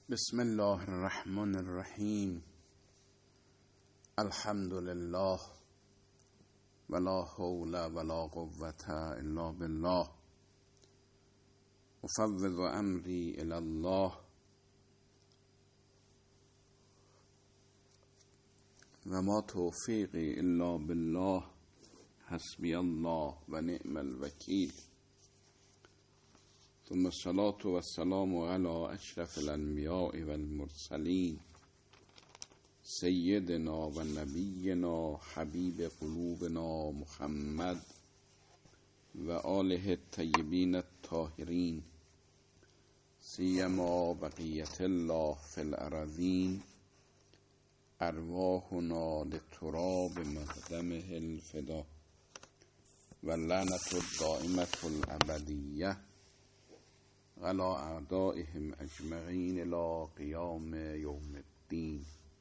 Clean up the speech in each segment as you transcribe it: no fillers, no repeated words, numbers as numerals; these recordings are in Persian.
بسم الله الرحمن الرحیم. الحمد لله ولا حول ولا قوة الا بالله. افوض امری الی الله و ما توفیقی الا بالله. حسبی الله و نعم الوکیل. ثم الصلاة والسلام على اشرف الانبیاء والمرسلین سیدنا و نبینا حبیب قلوبنا محمد و آله الطیبین الطاهرین سیما بقیت الله فی الارضین. ارواحنا لتراب مقدمه الفدا و لعنت الدائمة الابدیه على اعدائهم اجمعین الى قیام یوم الدین.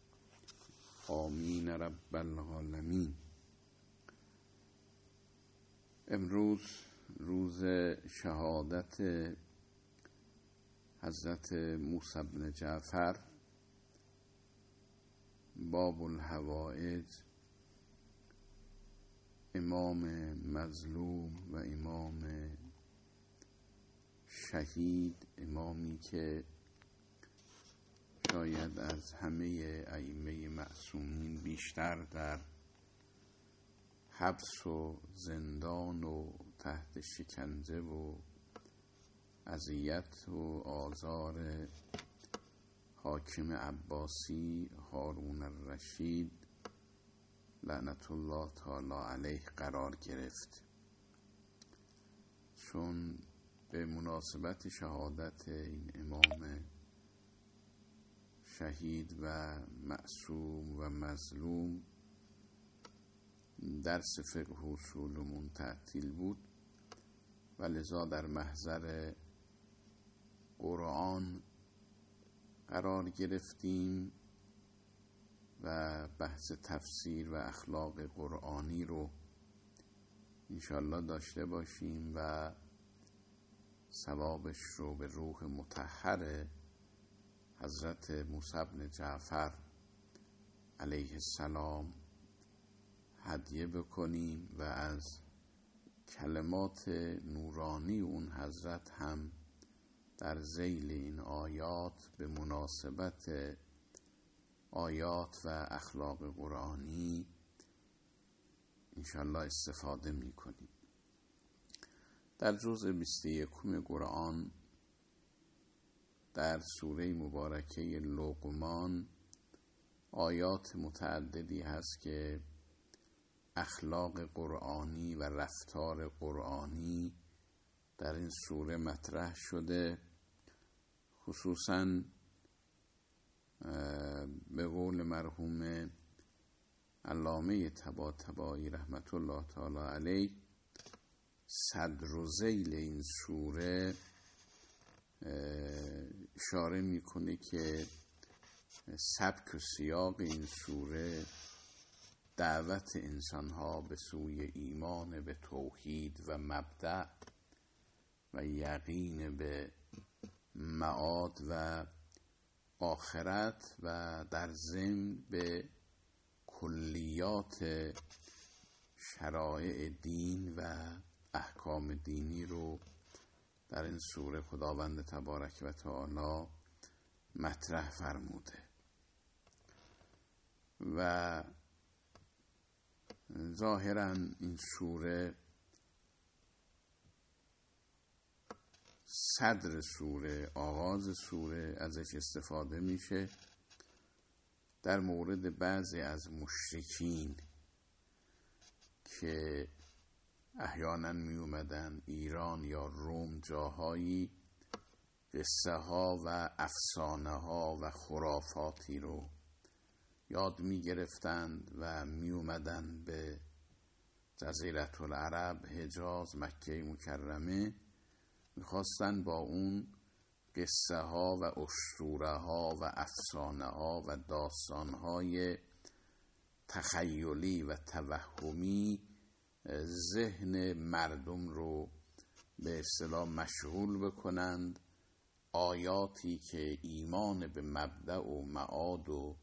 آمین رب العالمین. امروز روز شهادت حضرت موسی بن جعفر باب الحوائج، امام مظلوم و امام شهید، امامی که شاید از همه ائمه معصومین بیشتر در حبس و زندان و تحت شکنجه و اذیت و آزار حاکم عباسی هارون الرشید لعنت الله تعالی علیه قرار گرفت، چون به مناسبت شهادت این امام شهید و معصوم و مظلوم درس فقه و اصولمون تعطیل بود و لذا در محضر قرآن قرار گرفتیم و بحث تفسیر و اخلاق قرآنی رو انشالله داشته باشیم و ثوابش رو به روح مطهر حضرت موسی بن جعفر علیه السلام هدیه بکنیم و از کلمات نورانی اون حضرت هم در ذیل این آیات به مناسبت آیات و اخلاق قرآنی انشالله استفاده میکنیم. در جزء 21 قرآن در سوره مبارکه لقمان آیات متعددی هست که اخلاق قرآنی و رفتار قرآنی در این سوره مطرح شده. خصوصاً به قول مرحوم علامه طباطبایی رحمت الله تعالی علیه صدر و ذیل این سوره اشاره میکنه که سبک و سیاق این سوره دعوت انسانها به سوی ایمان به توحید و مبدأ و یقین به معاد و آخرت و در ضمن به کلیات شرایع دین و احکام دینی رو در این سوره خداوند تبارک و تعالی مطرح فرموده و ظاهراً این سوره صدر سوره، آغاز سوره ازش استفاده میشه در مورد بعضی از مشرکین که احیانا می اومدن ایران یا روم جاهایی قصه ها و افسانه ها و خرافاتی رو یاد می گرفتند و می اومدن به جزیره العرب، حجاز، مکه مکرمه، میخواستن با اون قصه ها و اسطوره ها و افسانه ها و داستان های تخیلی و توهمی ذهن مردم رو به اصطلاح مشغول بکنند، آیاتی که ایمان به مبدأ و معاد و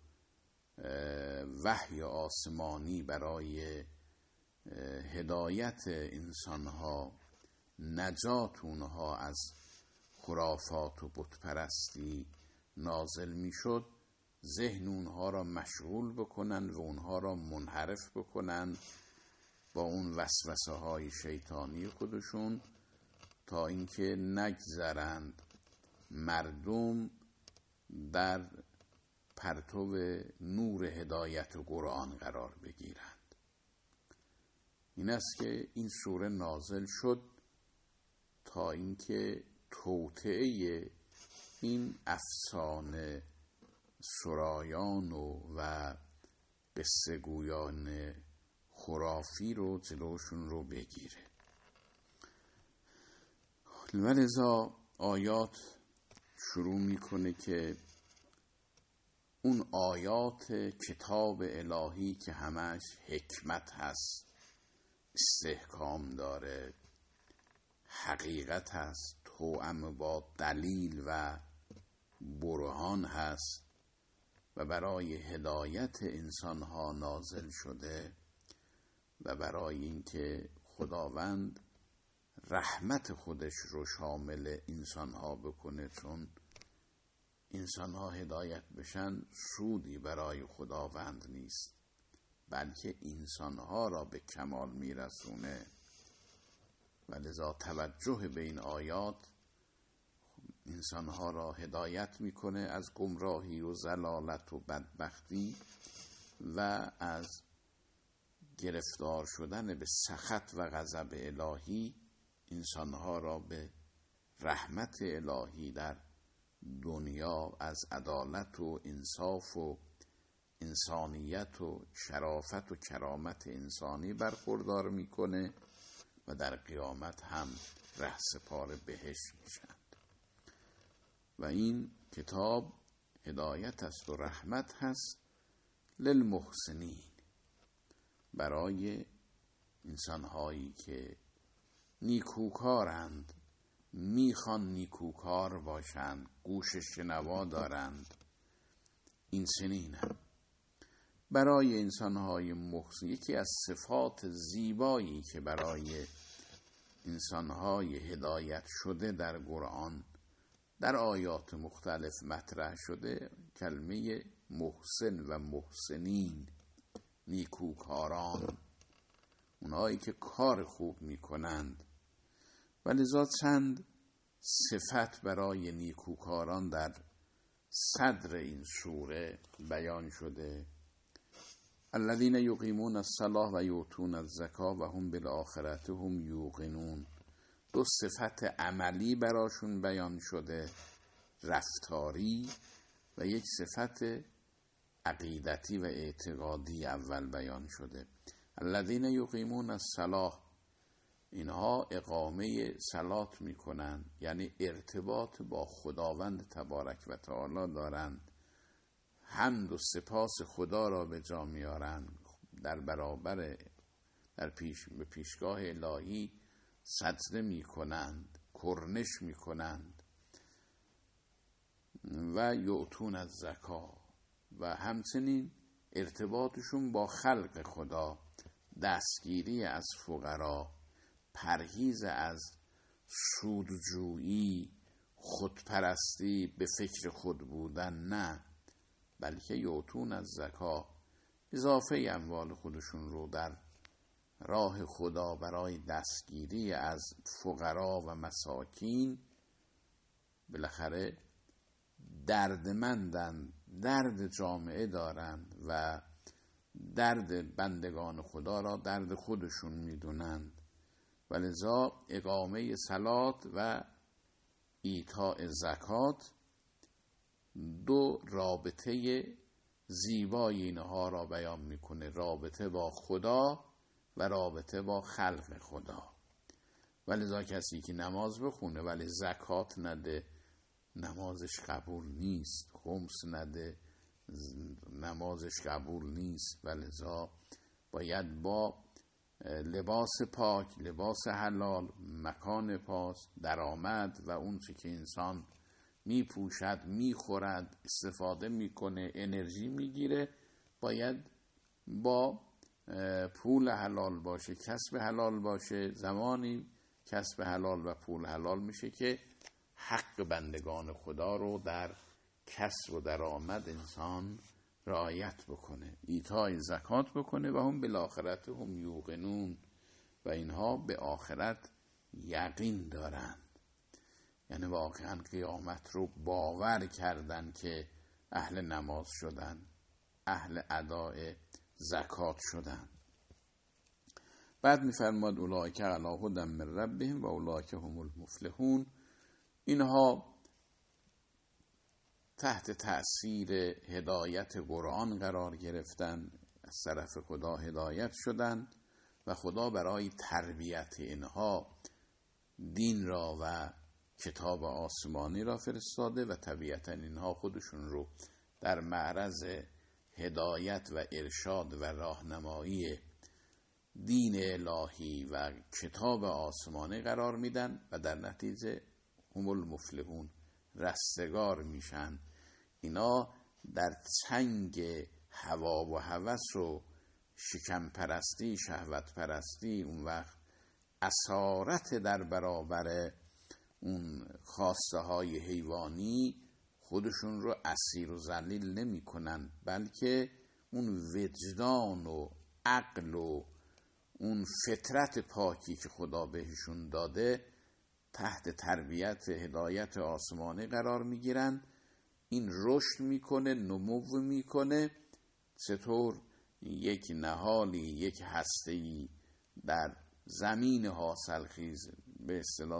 وحی آسمانی برای هدایت انسانها، نجات اونها از خرافات و بتپرستی نازل میشد، ذهن اونها را مشغول بکنن و اونها را منحرف بکنن با اون وسوسه های شیطانی خودشون، تا اینکه نگذرند مردم در پرتو نور هدایت و قرآن قرار بگیرند. این است که این سوره نازل شد تا اینکه توطئه این افسانه سرایان و قصه گویان خرافی رو جلوشون رو بگیره. ولذا آیات شروع میکنه که اون آیات کتاب الهی که همش حکمت هست، استحکام داره، حقیقت هست، توأم با دلیل و برهان هست و برای هدایت انسانها نازل شده و برای اینکه خداوند رحمت خودش رو شامل انسانها بکنه، چون انسانها هدایت بشن سودی برای خداوند نیست، بلکه انسانها را به کمال میرسونه. و لذا توجه به این آیات انسانها را هدایت میکنه از گمراهی و ضلالت و بدبختی و از گرفتار شدن به سخط و غضب الهی، انسانها را به رحمت الهی در دنیا از عدالت و انصاف و انسانیت و شرافت و کرامت انسانی برخوردار میکنه و در قیامت هم رهسپار بهشت میشند. و این کتاب هدایت است و رحمت هست للمحسنین، برای انسانهایی که نیکوکارند، میخوان نیکوکار باشند، گوش شنوا دارند، این سنینم. برای انسانهای محسن، یکی از صفات زیبایی که برای انسانهای هدایت شده در قرآن در آیات مختلف مطرح شده، کلمه محسن و محسنین، نیکوکاران، اونایی که کار خوب میکنند. ولذا چند صفت برای نیکوکاران در صدر این سوره بیان شده. الذین یقیمون الصلاة و یؤتون الزکاة و هم بالآخرة هم یوقنون. دو صفت عملی براشون بیان شده، رفتاری، و یک صفت عقیدتی و اعتقادی اول بیان شده. الذین یقیمون الصلاة، اینها اقامه صلات میکنن، یعنی ارتباط با خداوند تبارک و تعالی دارن، حمد و سپاس خدا را به جا میارن، در برابر به پیشگاه الهی سجده میکنند، کرنش میکنند. و یؤتون الزکاة، و همچنین ارتباطشون با خلق خدا، دستگیری از فقرا، پرهیز از سودجویی، خودپرستی، به فکر خود بودن، نه، بلکه یؤتون الزکاة، اضافه اموال خودشون رو در راه خدا برای دستگیری از فقرا و مساکین. بالاخره دردمندن، درد جامعه دارند و درد بندگان خدا را درد خودشون میدونند. ولذا اقامه صلات و ایتاء زکات دو رابطه زیبای اینها را بیان میکنه، رابطه با خدا و رابطه با خلق خدا. ولذا کسی که نماز بخونه ولی زکات نده، نمازش قبول نیست، خمس نده، نمازش قبول نیست. ولذا باید با لباس پاک، لباس حلال، مکان پاک، درآمد و اون چی که انسان میپوشد، میخورد، استفاده میکنه، انرژی میگیره، باید با پول حلال باشه، کسب حلال باشه. زمانی کسب حلال و پول حلال میشه که حق بندگان خدا رو در کسب و درآمد انسان رعایت بکنه، ایتای زکات بکنه و هم بالآخرت هم یوقنون، و اینها به آخرت یقین دارند. یعنی واقعا قیامت رو باور کردن که اهل نماز شدن، اهل اداء زکات شدن. بعد میفرماد اولئک علی هدی من ربهم و اولئک هم المفلحون. اینها تحت تأثیر هدایت قرآن قرار گرفتن، از طرف خدا هدایت شدن و خدا برای تربیت اینها دین را و کتاب آسمانی را فرستاده و طبیعتا اینها خودشون رو در معرض هدایت و ارشاد و راهنمایی دین الهی و کتاب آسمانی قرار میدن و در نتیجه هم المفلحون، رستگار میشن. اینا در چنگ هوا و هوس و شکم پرستی، شهوت پرستی، اون وقت اسارت در برابر اون خواسته های حیوانی خودشون رو اسیر و ذلیل نمی کنن، بلکه اون وجدان و عقل و اون فطرت پاکی که خدا بهشون داده تحت تربیت هدایت آسمانی قرار می گیرن. این رشد میکنه، نمو میکنه. چطور یک نهالی، یک هسته‌ای در زمین حاصلخیز به اصطلاح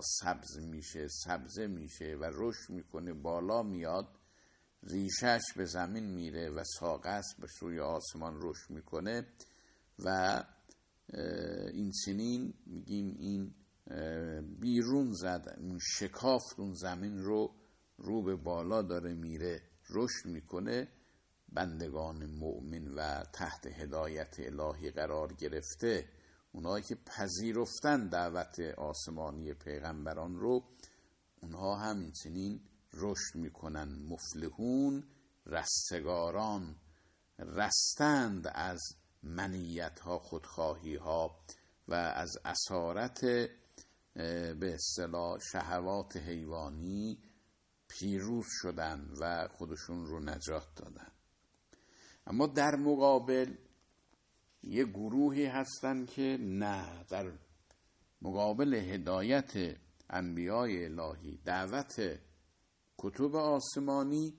سبزه میشه و رشد میکنه، بالا میاد، ریشش به زمین میره و ساقش به سوی آسمان رشد میکنه و این چنین میگیم این بیرون زد، اون شکافت اون زمین رو به بالا داره میره، رشد میکنه. بندگان مؤمن و تحت هدایت الهی قرار گرفته، اونایی که پذیرفتن دعوت آسمانی پیغمبران رو، اونها همینچنین رشد میکنن. مفلحون، رستگاران، رستند از منیت ها، خودخواهی ها و از اسارت به اصطلاح شهوات حیوانی پیروز شدن و خودشون رو نجات دادن. اما در مقابل یه گروهی هستن که نه، در مقابل هدایت انبیای الهی، دعوت کتب آسمانی،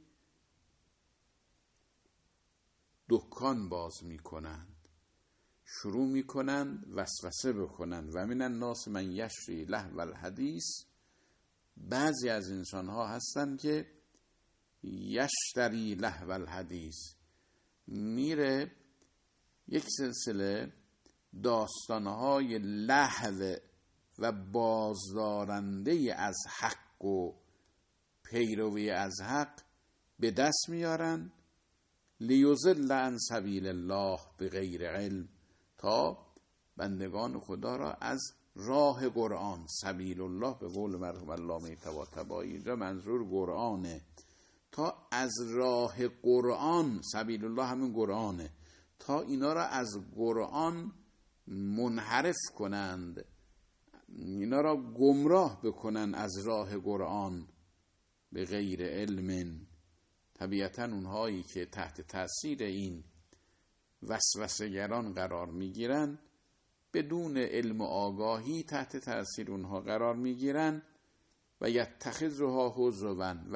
دکان باز میکنند، شروع میکنند وسوسه بکنند. و من الناس من یشری لهو الحدیث، بعضی از انسان ها هستن که یشتری لهو الحدیث، میره یک سلسله داستانهای لهو و بازدارنده از حق و پیروی از حق به دست میارن، لیضل عن سبیل الله بغیر علم، تا بندگان خدا را از راه قرآن، سبیل الله به قول مرحوم علامه طباطبایی اینجا منظور قرآنه، تا از راه قرآن، سبیل الله همین قرآنه، تا اینا را از قرآن منحرف کنند، اینا را گمراه بکنن از راه قرآن به غیر علم. طبیعتا اونهایی که تحت تاثیر این وسوسه‌گران قرار میگیرن، بدون علم و آگاهی تحت تاثیر اونها قرار میگیرن و یتخذها هزوا. و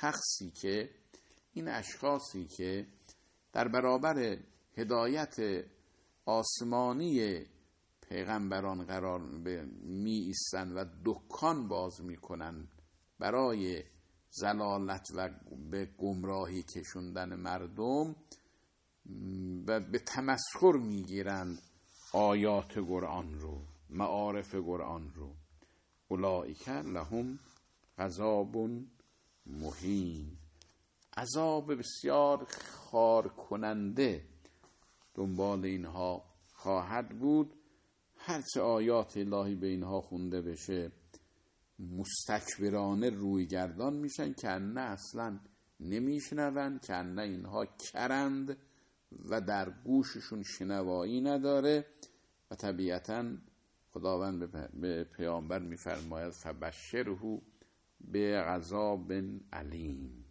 این اشخاصی که در برابر هدایت آسمانی پیغمبران قرار می ایستن و دکان باز میکنن برای ضلالت و به گمراهی کشوندن مردم و به تمسخر میگیرند آیات قرآن رو، معارف قرآن رو. اولئک لهم عذاب مهین، عذاب بسیار خار کننده دنبال اینها خواهد بود. هرچه آیات الهی به اینها خونده بشه مستکبرانه روی گردان میشن که نه اصلا نمیشنون، که نه اینها کرند و در گوششون شنوایی نداره. و طبیعتاً خداوند به پیامبر میفرماید فبشره بعذاب علیم،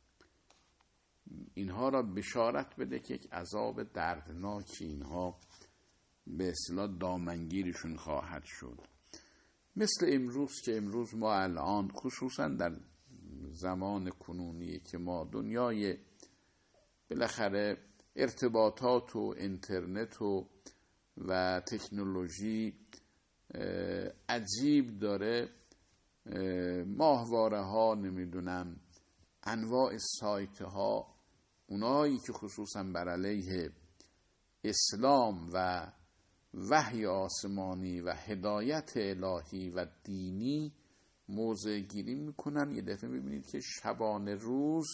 اینها را بشارت بده که یک عذاب دردناکی اینها به اصطلاح دامنگیرشون خواهد شد. مثل امروز که امروز ما الان خصوصا در زمان کنونی که ما دنیای بالاخره ارتباطات و اینترنت و تکنولوژی عجیب داره، ماهواره ها، نمیدونم انواع سایت ها، اونایی که خصوصا بر علیه اسلام و وحی آسمانی و هدایت الهی و دینی موضع گیری میکنن، یه دفعه میبینید که شبانه روز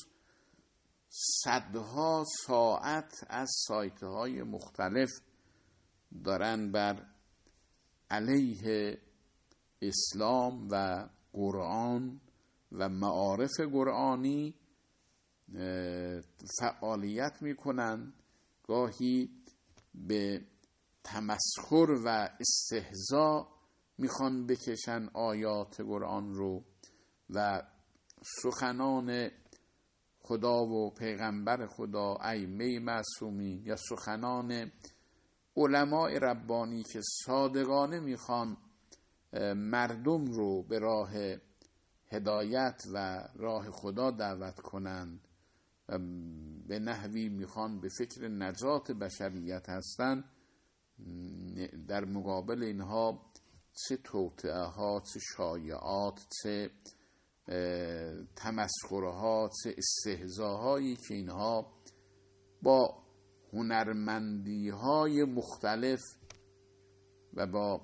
صدها ساعت از سایت های مختلف دارن بر علیه اسلام و قرآن و معارف قرآنی فعالیت میکنن، گاهی به تمسخر و استهزاء میخوان بکشن آیات قرآن رو و سخنان خدا و پیغمبر خدا، ائمه معصومین یا سخنان علماء ربانی که صادقانه میخوان مردم رو به راه هدایت و راه خدا دعوت کنند و به نحوی میخوان به فکر نجات بشریت هستن، در مقابل اینها چه توطئه ها، چه شایعات، چه تمسخرها، چه استهزاهایی که اینها با هنرمندی های مختلف و با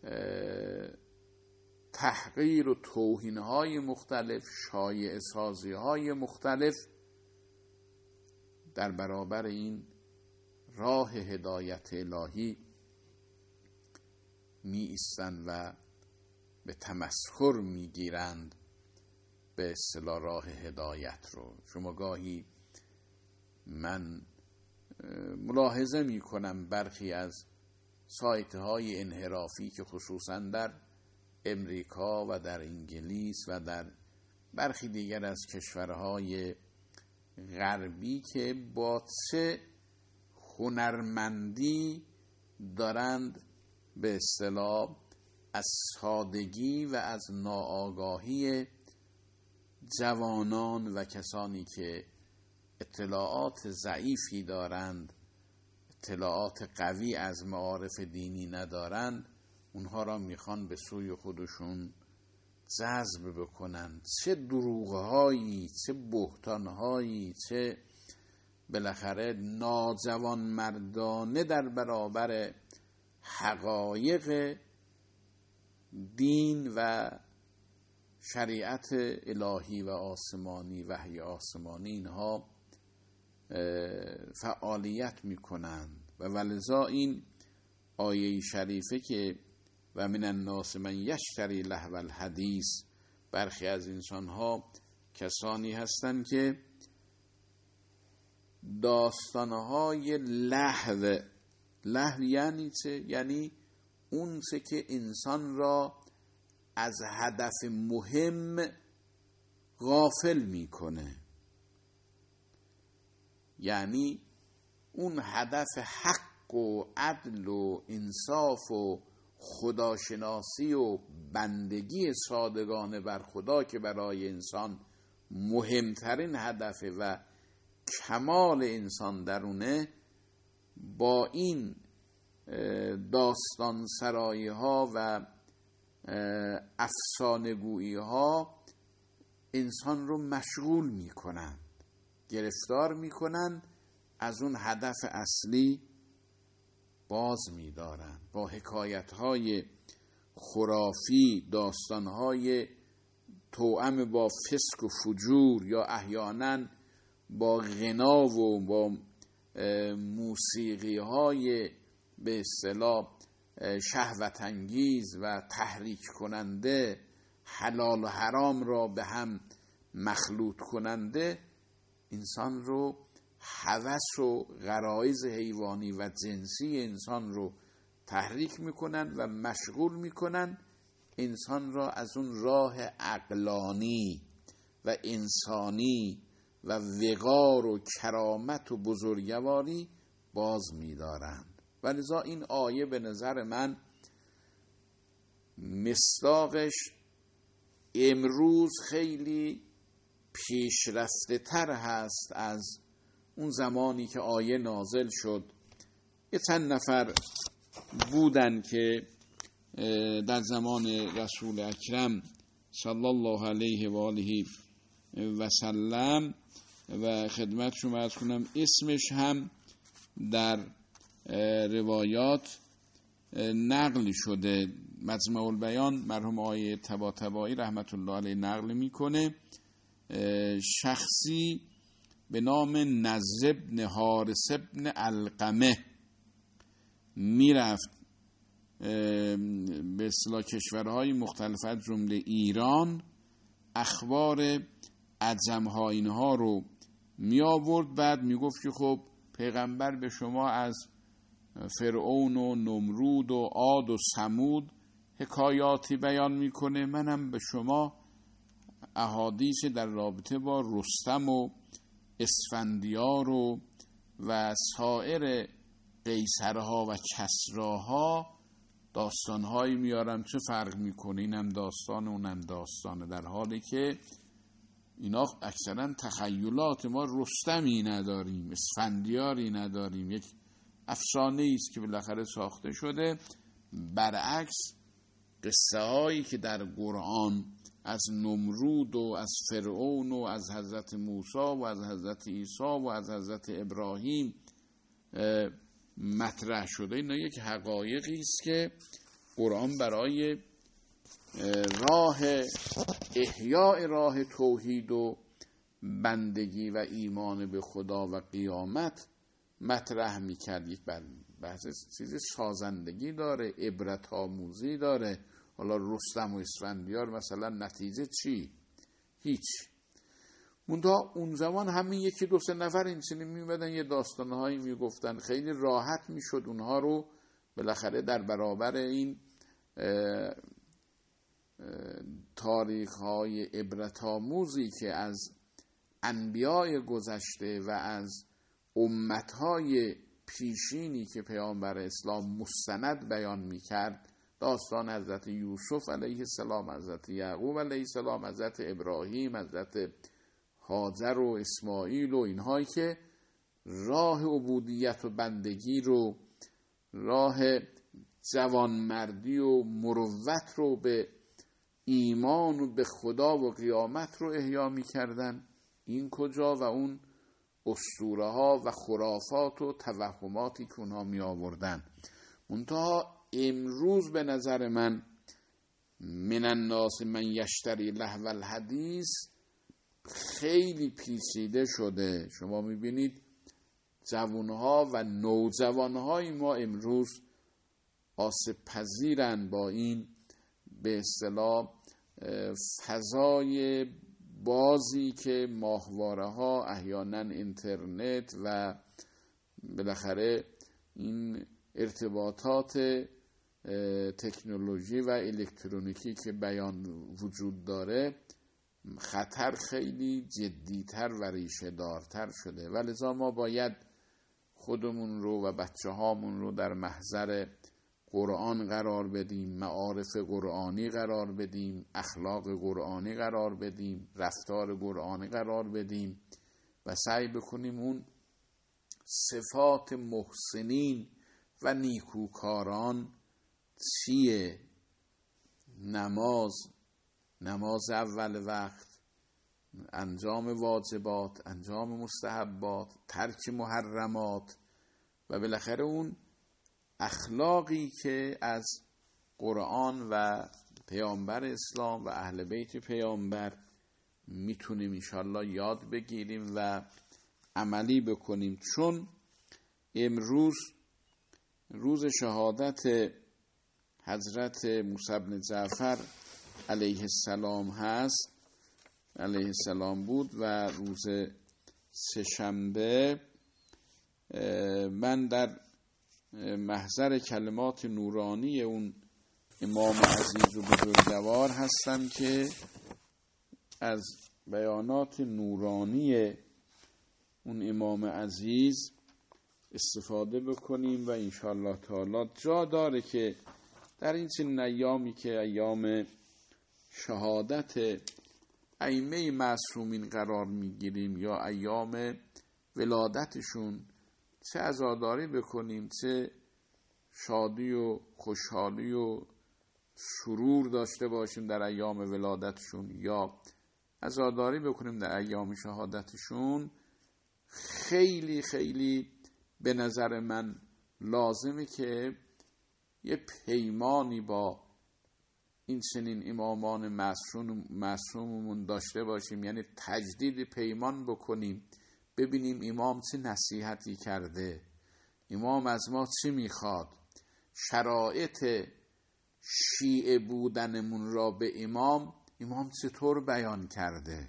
تحقیر و توهین های مختلف، شایعه سازی های مختلف در برابر این راه هدایت الهی می ایستند و به تمسخر می گیرند به اصطلاح راه هدایت رو. شما گاهی من ملاحظه می کنم برخی از سایت های انحرافی که خصوصا در امریکا و در انگلیس و در برخی دیگر از کشورهای غربی که با چه هنرمندی دارند به اصطلاح از سادگی و از ناآگاهی جوانان و کسانی که اطلاعات ضعیفی دارند، اطلاعات قوی از معارف دینی ندارند، اونها را میخوان به سوی خودشون جذب بکنن. چه دروغهایی، چه بهتانهایی، چه بالاخره ناجوان مردانه در برابر حقایق دین و شریعت الهی و آسمانی، وحی آسمانی، اینها فعالیت میکنند. و ولذا این آیه شریفه که و من الناس من یشتری لهو الحدیث، برخی از انسانها کسانی هستند که داستانهای لهو یعنی چه؟ یعنی اون چه که انسان را از هدف مهم غافل میکنه، یعنی اون هدف حق و عدل و انصاف و خداشناسی و بندگی صادقانه بر خدا که برای انسان مهمترین هدفه و کمال انسان درونه، با این داستان سرایی ها و افسانه گویی ها انسان رو مشغول میکنن، گرفتار میکنن، از اون هدف اصلی باز میدارن. با حکایت های خرافی، داستان های توأم با فسق و فجور، یا احیانا با غنا و با موسیقی های به اصطلاح شهوت انگیز و تحریک کننده حلال و حرام را به هم مخلوط کننده انسان رو، هوس و غرایز حیوانی و جنسی انسان رو تحریک میکنن و مشغول میکنن انسان را از اون راه عقلانی و انسانی و وقار و کرامت و بزرگواری باز می‌دارند. و لذا این آیه به نظر من مصداقش امروز خیلی پیشرفته تر هست از اون زمانی که آیه نازل شد. یه چند نفر بودن که در زمان رسول اکرم صلی الله علیه و آله و سلم و خدمتشون عرض کنم اسمش هم در روایات نقل شده. مجمع البیان مرحوم آقای طباطبایی رحمت الله علیه نقل میکنه شخصی به نام نضر بن حارث بن علقمه میرفت به اصطلاح کشورهای مختلف از جمله ایران اخبار عجم‌ها اینها رو می آورد. بعد می گفت که خب پیغمبر به شما از فرعون و نمرود و عاد و ثمود حکایاتی بیان میکنه، منم به شما احادیث در رابطه با رستم و اسفندیار و سایر قیصرها و کسراها داستانهایی میارم، چه فرق میکنه، اینم داستان اونم داستانه، در حالی که اینا اکثرا تخیلات ما. رستمی نداریم، اسفندیاری نداریم، یک افسانه است که بالاخره ساخته شده. برعکس قصه هایی که در قرآن از نمرود و از فرعون و از حضرت موسی و از حضرت عیسی و از حضرت ابراهیم مطرح شده، اینا یک حقایقی است که قرآن برای راه احیاء راه توحید و بندگی و ایمان به خدا و قیامت مطرح میکرد. یک بحث چیز سازندگی داره، عبرت آموزی داره. حالا رستم و اسفندیار مثلا نتیجه چی؟ هیچ. منتها اون زمان همین یکی دو سه نفر اینچنین میمدن یه داستانهایی میگفتن، خیلی راحت میشد اونها رو بالاخره در برابر این تاریخ‌های عبرت آموزی که از انبیاء گذشته و از امتهای پیشینی که پیامبر اسلام مستند بیان میکرد، داستان حضرت یوسف علیه السلام، حضرت یعقوب علیه السلام، حضرت ابراهیم، حضرت هاجر و اسماعیل و اینهایی که راه عبودیت و بندگی رو، راه جوانمردی و مروت رو به ایمان و به خدا و قیامت رو احیا می‌کردن، این کجا و اون اسطوره ها و خرافات و توهماتی که اونها می آوردن. منتها امروز به نظر من من الناس من یشتری لهو الحدیث خیلی پیچیده شده. شما میبینید جوانها و نوجوانهای ما امروز آسیب پذیرن با این به اصطلاح فضای بازی که ماهواره ها، احیانا اینترنت و بالاخره این ارتباطات تکنولوژی و الکترونیکی که بیان وجود داره، خطر خیلی جدیتر و ریشه دارتر شده. ولذا ما باید خودمون رو و بچه هامون رو در محضر قرآن قرار بدیم، معارف قرآنی قرار بدیم، اخلاق قرآنی قرار بدیم، رفتار قرآنی قرار بدیم و سعی بکنیم اون صفات محسنین و نیکوکاران چیه؟ نماز اول وقت، انجام واجبات، انجام مستحبات، ترک محرمات و بالاخره اون اخلاقی که از قرآن و پیامبر اسلام و اهل بیت پیامبر میتونیم انشالله یاد بگیریم و عملی بکنیم. چون امروز روز شهادت حضرت موسی بن جعفر علیه السلام هست، علیه السلام بود و روز سه‌شنبه من در محضر کلمات نورانی اون امام عزیز و بزرگوار هستم که از بیانات نورانی اون امام عزیز استفاده بکنیم و انشاءالله تعالی جا داره که در این چنین ایامی که ایام شهادت ائمه معصومین قرار میگیریم یا ایام ولادتشون چه عزاداری بکنیم، چه شادی و خوشحالی و سرور داشته باشیم در ایام ولادتشون یا عزاداری بکنیم در ایام شهادتشون، خیلی خیلی به نظر من لازمه که یه پیمانی با این چنین امامان معصوممون داشته باشیم، یعنی تجدید پیمان بکنیم، ببینیم امام چه نصیحتی کرده، امام از ما چی میخواد، شرایط شیعه بودنمون را به امام چطور بیان کرده.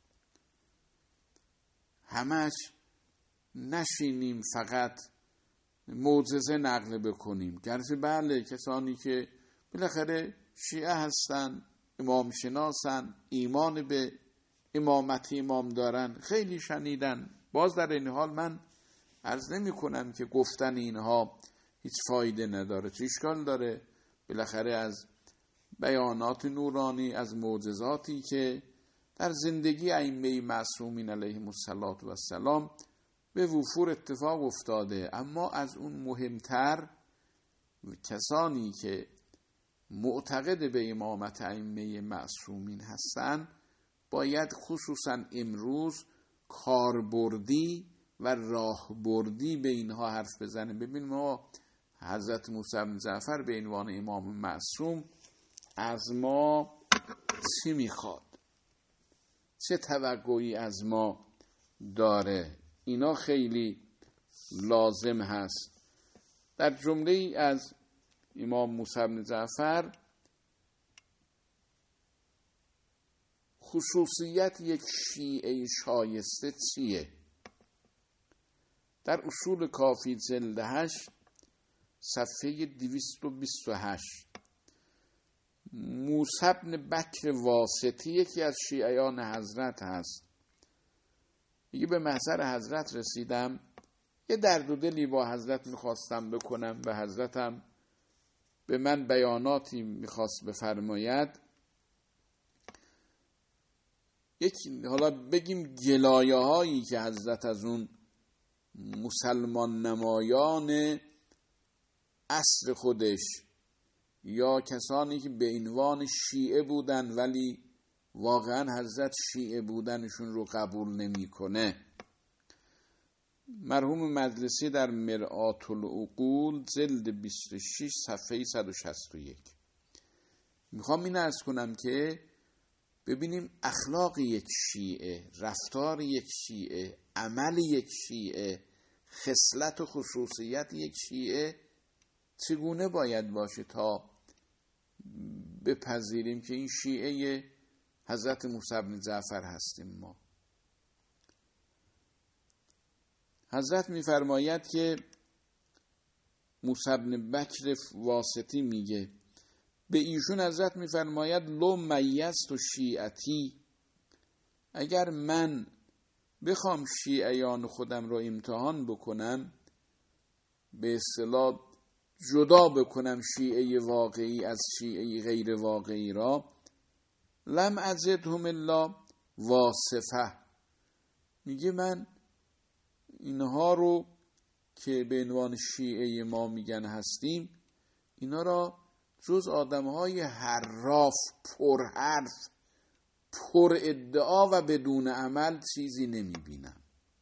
همش نشینیم فقط معجزه نقل بکنیم، گرچه بله کسانی که بالاخره شیعه هستن، امام شناسن، ایمان به امامت امام دارن، خیلی شنیدن، باز در این حال من عرض نمی کنم که گفتن اینها هیچ فایده نداره، چه اشکال داره؟ بالاخره از بیانات نورانی، از معجزاتی که در زندگی ائمه معصومین علیهم السلام به وفور اتفاق افتاده. اما از اون مهمتر کسانی که معتقد به امامت ائمه معصومین هستن باید خصوصا امروز کاربردی و راهبردی به اینها حرف بزنه. ببین ما حضرت موسی بن جعفر به عنوان امام معصوم از ما چی میخواد، چه توقعی از ما داره، اینا خیلی لازم هست. در جمله از امام موسی بن جعفر خصوصیت یک شیعه شایسته چیه؟ در اصول کافی جلد 8 صفحه 228 موسی بن بکر واسطی یکی از شیعیان حضرت هست، میگه به محضر حضرت رسیدم، یه درد و دلی با حضرت میخواستم بکنم و حضرتم به من بیاناتی میخواست بفرماید، حالا بگیم گلایه هایی که حضرت از اون مسلمان نمایان عصر خودش یا کسانی که به عنوان شیعه بودن ولی واقعا حضرت شیعه بودنشون رو قبول نمیکنه. مرحوم مجلسی در مرآت العقول جلد 26 صفحه 161 میخوام این عرض کنم که ببینیم اخلاق یک شیعه، رفتار یک شیعه، عمل یک شیعه، خصلت و خصوصیت یک شیعه چگونه باید باشه تا بپذیریم که این شیعه حضرت موسی بن جعفر هستیم. ما حضرت میفرماید که موسی بن بکر واسطی میگه به ایشون حضرت میفرماید لو میزت و شیعتی، اگر من بخوام شیعیان خودم را امتحان بکنم، به اصطلاح جدا بکنم شیعه واقعی از شیعه غیر واقعی را، لم ازدهم الا واصفه، میگه من اینها رو که به عنوان شیعه ما میگن هستیم، اینا را جز آدمهای حراف، پرحرف، پر ادعا و بدون عمل چیزی نمیبینم.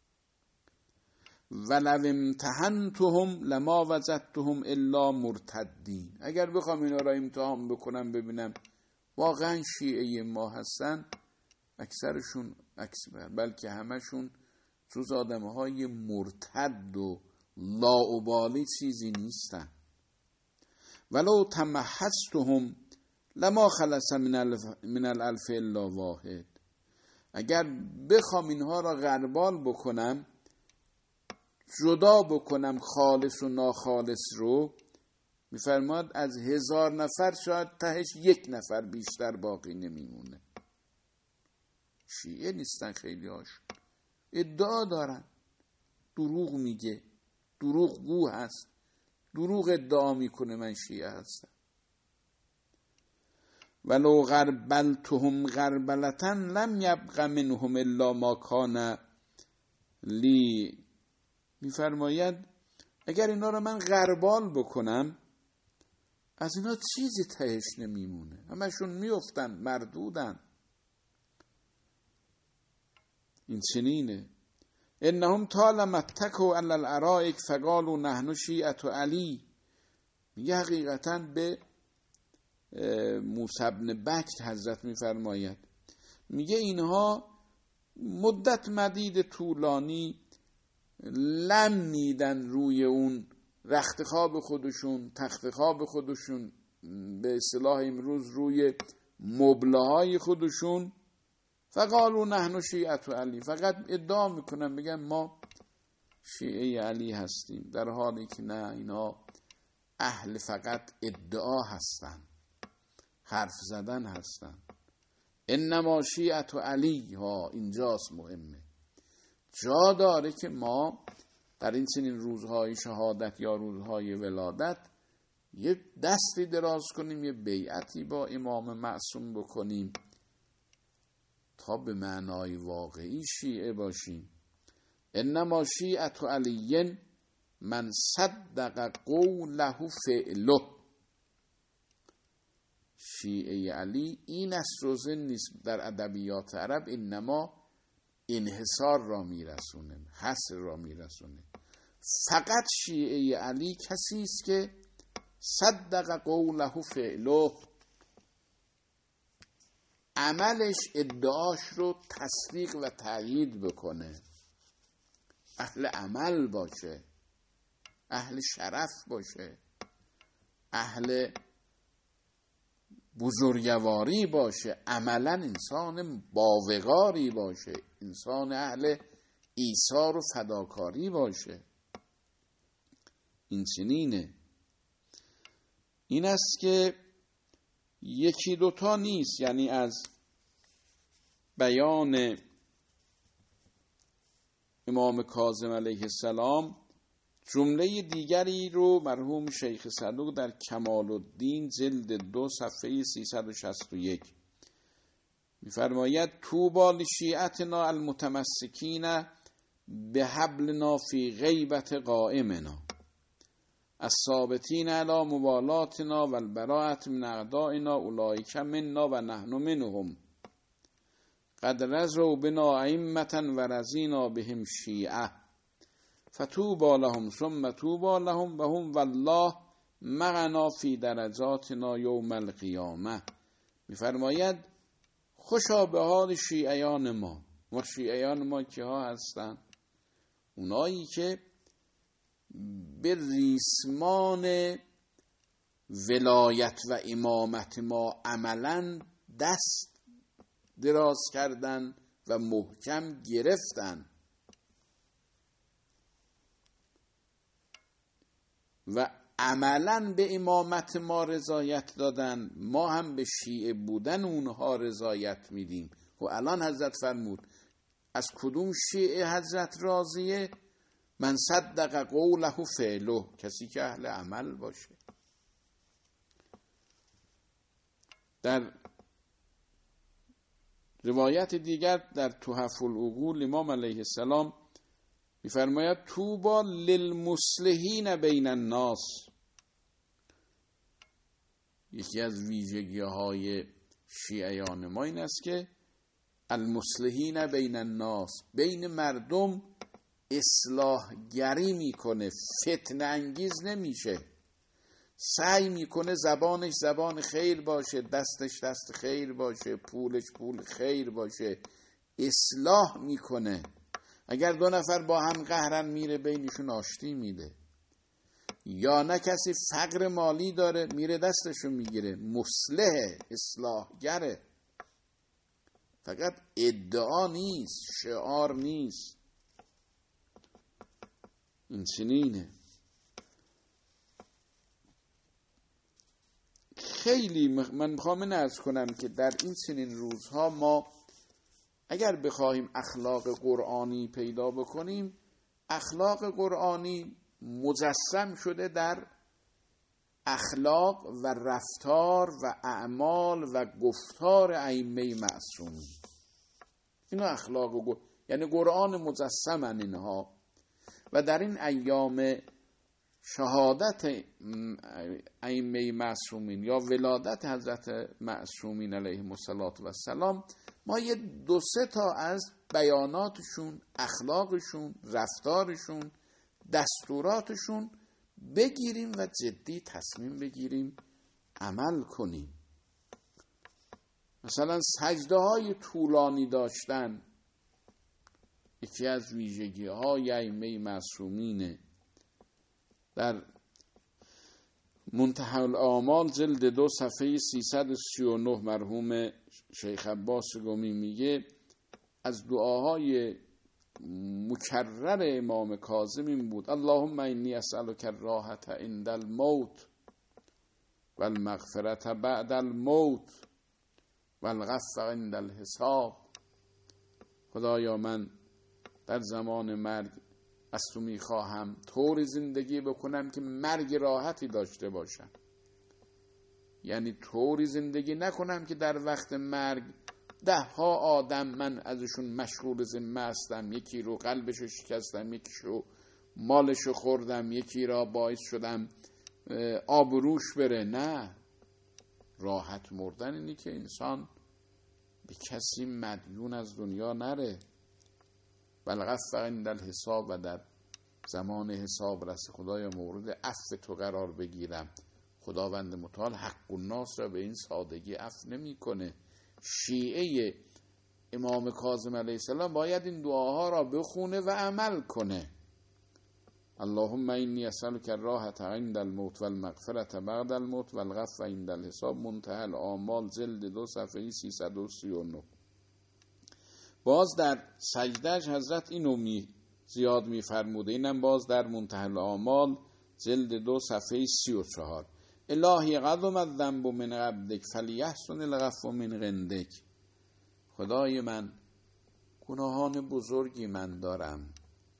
ولو امتحنتهم لما وجدتهم الا مرتدین، اگر بخوام اینا را امتحان بکنم ببینم واقعا شیعه ما هستن، اکثرشون بلکه همشون جز آدمهای مرتد و لاابالی چیزی نیستن. ولو تمحصتهم لما خلص من الالف الا واحد. اگر بخوام اینها را غربال بکنم، جدا بکنم خالص و ناخالص رو، میفرماد از 1000 نفر شاید تهش 1 نفر بیشتر باقی نمیمونه. شیعه نیستن خیلی هاشون، ادعا دارن، دروغ میگه، دروغ گو هست، دروغ ادعا میکنه من شیعه هستم. ولو غربلتهم غربلة لم یبق منهم الا ما کان لی. میفرماید اگر اینا رو من غربال بکنم، از اینا چیزی تهش نمیمونه، همشون میفتن، مردودن. این چنینه. انهم طالما اتکوا علی الارائک فقالوا نحن شیعة علی. میگه حقیقتا به موسی بن بکر حضرت میفرماید، میگه اینها مدت مدید طولانی لم میدن روی اون رخت خواب خودشون، تخت خواب خودشون، به اصطلاح امروز روی مبله‌های خودشون. فقالوا نحن شیعة علی، فقط ادعا میکنن، میگن ما شیعه علی هستیم، در حالی که نه، اینا اهل فقط ادعا هستن، حرف زدن هستن. انما شیعة علی ها اینجاست مهمه. جا داره که ما در این چنین روزهای شهادت یا روزهای ولادت یه دستی دراز کنیم، یه بیعتی با امام معصوم بکنیم تا به معنای واقعی شیعه باشیم. انما شیعة علی من صدق قوله فعله. شیعه علی این است و زن نیست در ادبیات عرب، انما انحصار را میرسونه، حصر را میرسونه. فقط شیعه علی کسی است که صدق قوله فعله، عملش ادعاش رو تصدیق و تأیید بکنه، اهل عمل باشه، اهل شرف باشه، اهل بزرگواری باشه، عملا انسان باوقاری باشه، انسان اهل ایثار و فداکاری باشه. این چنینه. این است که یکی دوتا نیست، یعنی از بیان امام کاظم علیه السلام جمله دیگری رو مرحوم شیخ صدوق در کمال الدین جلد 2 صفحه 361 می‌فرماید طوبی لشیعتنا المتمسکین بحبلنا فی غیبت قائمنا الثابتین علی موالاتنا و البراءة من اعدائنا اولئک منا و نحن منهم قد رضوا بنا ائمة و رضینا بهم شیعة فتوبا لهم ثم توبا لهم و هم والله معنا فی درجاتنا یوم القیامه. می‌فرماید خوشا به حال شیعیان ما. ما شیعیان ما که ها هستن؟ اونایی که به ریسمان ولایت و امامت ما عملا دست دراز کردن و محکم گرفتن و عملا به امامت ما رضایت دادن، ما هم به شیعه بودن اونها رضایت میدیم. و الان حضرت فرمود از کدوم شیعه حضرت راضیه؟ من صدق قوله فعله، کسی که اهل عمل باشه. در روایت دیگر در تحف العقول امام علیه السلام می‌فرماید طوبی للمصلحین بین الناس. یکی از ویژگی‌های شیعیان ما این است که المصلحین بین الناس، بین مردم اصلاح گری میکنه، فتنه انگیز نمیشه، سعی میکنه زبانش زبان خیر باشه، دستش دست خیر باشه، پولش پول خیر باشه، اصلاح میکنه. اگر 2 نفر با هم قهرن میره بینشون آشتی میده. یا نه کسی فقر مالی داره میره دستشو میگیره، مصلح اصلاحگره، فقط ادعا نیست، شعار نیست. این چنینه. خیلی من میخوام عرض کنم که در این چنین روزها ما اگر بخواهیم اخلاق قرآنی پیدا بکنیم، اخلاق قرآنی مجسم شده در اخلاق و رفتار و اعمال و گفتار ائمه معصومین. اینو اخلاق یعنی قرآن مجسمن اینها. و در این ایام شهادت ائمه معصومین یا ولادت حضرت معصومین علیهم السلام ما یه 2-3 تا از بیاناتشون، اخلاقشون، رفتارشون، دستوراتشون بگیریم و جدی تصمیم بگیریم عمل کنیم. مثلا سجده های طولانی داشتن یکی از ویژگی های ائمه معصومینه. در منتهی الاعمال جلد 2 صفحه 339 مرحوم شیخ عباس گمی میگه از دعاهای مکرر امام کاظم این بود: اللهم انی اسألک الراحة عند الموت و المغفرة بعد الموت و العفو عند الحساب. خدایا من در زمان مرگ از تو میخواهم طوری زندگی بکنم که مرگ راحتی داشته باشم، یعنی طوری زندگی نکنم که در وقت مرگ 10 آدم من ازشون مشغول ذمه هستم، یکی رو قلبشو شکستم، یکی رو مالشو خوردم، یکی را باعث شدم آبروش بره. نه، راحت مردن اینی که انسان به کسی مدیون از دنیا نره. والعفو عند الحساب، و در زمان حساب رس خدایا مورد عفو تو قرار بگیرم. خداوند متعال حق الناس را به این سادگی عفو نمیکنه. شیعه امام کاظم علیه السلام باید این دعاها را بخونه و عمل کنه. اللهم انی اسألک الراحة عند الموت و المغفرة بعد الموت و العفو عند الحساب. منتهی الاعمال جلد 2 صفحه 339. باز در سجدهش حضرت اینو زیاد میفرموده، اینم باز در منتهی الاعمال جلد 2 صفحه 34: الهی عظم الذنب من عبدک فلیحسن العفو من عندک. خدای من گناهان بزرگی من دارم،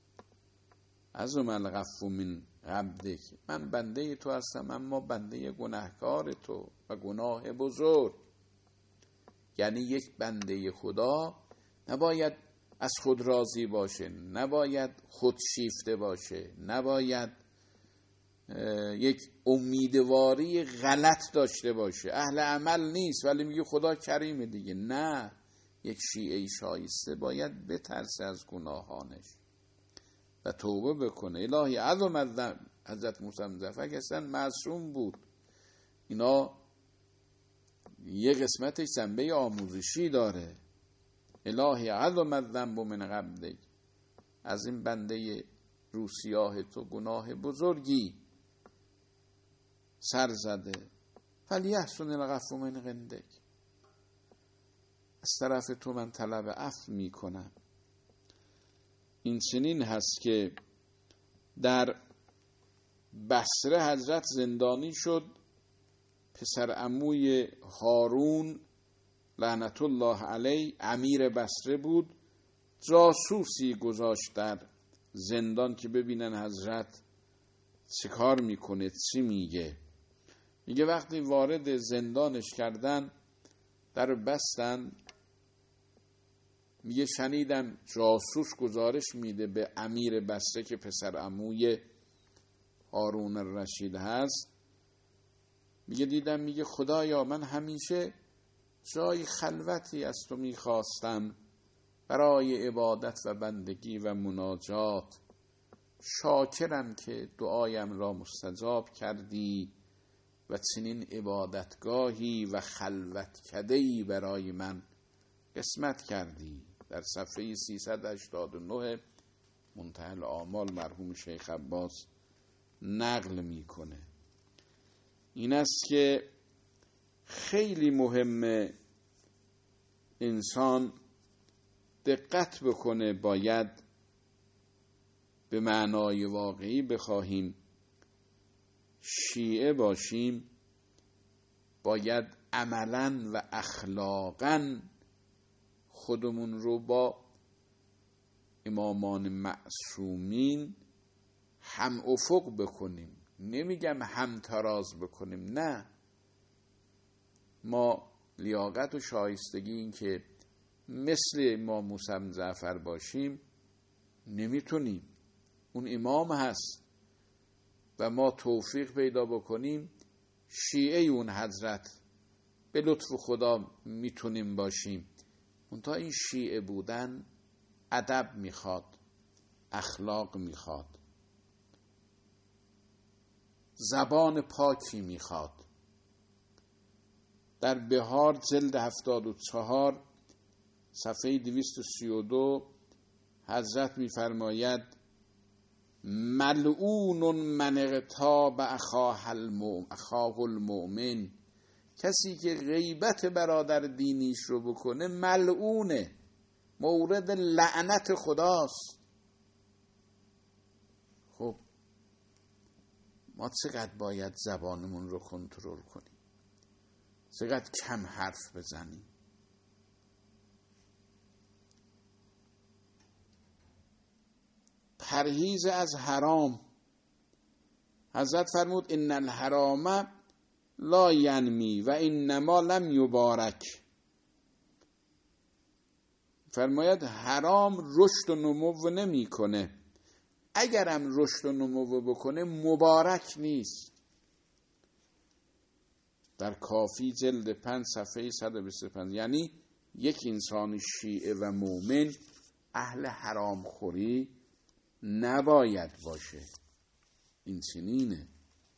عظم العفو من عبدک، من بنده تو هستم اما بنده گناهکار تو و گناه بزرگ. یعنی یک بنده خدا نباید از خود راضی باشه، نباید خودشیفته باشه، نباید یک امیدواری غلط داشته باشه. اهل عمل نیست ولی میگه خدا کریمه دیگه. نه، یک شیعه شایسته باید بترسه از گناهانش و توبه بکنه. الهی عظم الذنب. حضرت موسی مظفر که اصلا معصوم بود، اینا یه قسمتش جنبه آموزشی داره. الهی عظم الذنب من عبدک، از این بنده روسیاه تو گناه بزرگی سر زده. فلیحسن العفو من عندک، از طرف تو من طلب عفو میکنم. این چنین هست که در بصره حضرت زندانی شد، پسر عموی هارون لعنت الله علیه امیر بصره بود، جاسوسی گذاشت در زندان که ببینن حضرت چه کار میکنه، چی میگه. میگه وقتی وارد زندانش کردن، در بستن، میگه شنیدم جاسوس گزارش میده به امیر بصره که پسر عموی هارون الرشید هست، میگه دیدم، میگه خدایا من همیشه جای خلوتی از تو میخواستم برای عبادت و بندگی و مناجات، شاکرم که دعایم را مستجاب کردی و چنین عبادتگاهی و خلوتکده‌ای برای من قسمت کردی. در صفحه 389 منتهی الاعمال مرحوم شیخ عباس نقل میکنه. این است که خیلی مهمه انسان دقت بکنه. باید به معنای واقعی بخواهیم شیعه باشیم، باید عملاً و اخلاقاً خودمون رو با امامان معصومین هم افق بکنیم. نمیگم هم تراز بکنیم، نه، ما لیاقت و شایستگی این که مثل امام موسی بن جعفر باشیم نمیتونیم. اون امام هست و ما توفیق پیدا بکنیم شیعه اون حضرت به لطف خدا میتونیم باشیم. منتها این شیعه بودن ادب میخواد، اخلاق میخواد، زبان پاکی میخواد. در بهار جلد 74 صفحه 232 حضرت میفرماید ملعون من اغتاب اخاه المؤمن، کسی که غیبت برادر دینیش رو بکنه ملعونه، مورد لعنت خداست. خب ما چقدر باید زبانمون رو کنترل کنیم، چقدر کم حرف بزنیم. پرهیز از حرام. حضرت فرمود ان الحرام لا ینمی و انما لم یبارک. فرماید حرام رشد و نمو نمی کنه، اگرم رشد و نمو بکنه مبارک نیست. در کافی جلد 5 صفحه 125. یعنی یک انسان شیعه و مؤمن اهل حرام خوری نباید باشه. این چنینه.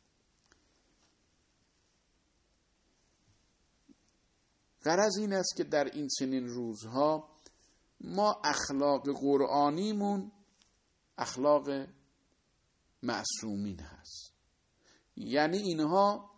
غرض این است که در این چنین روزها ما اخلاق قرآنیمون اخلاق معصومین هست. یعنی اینها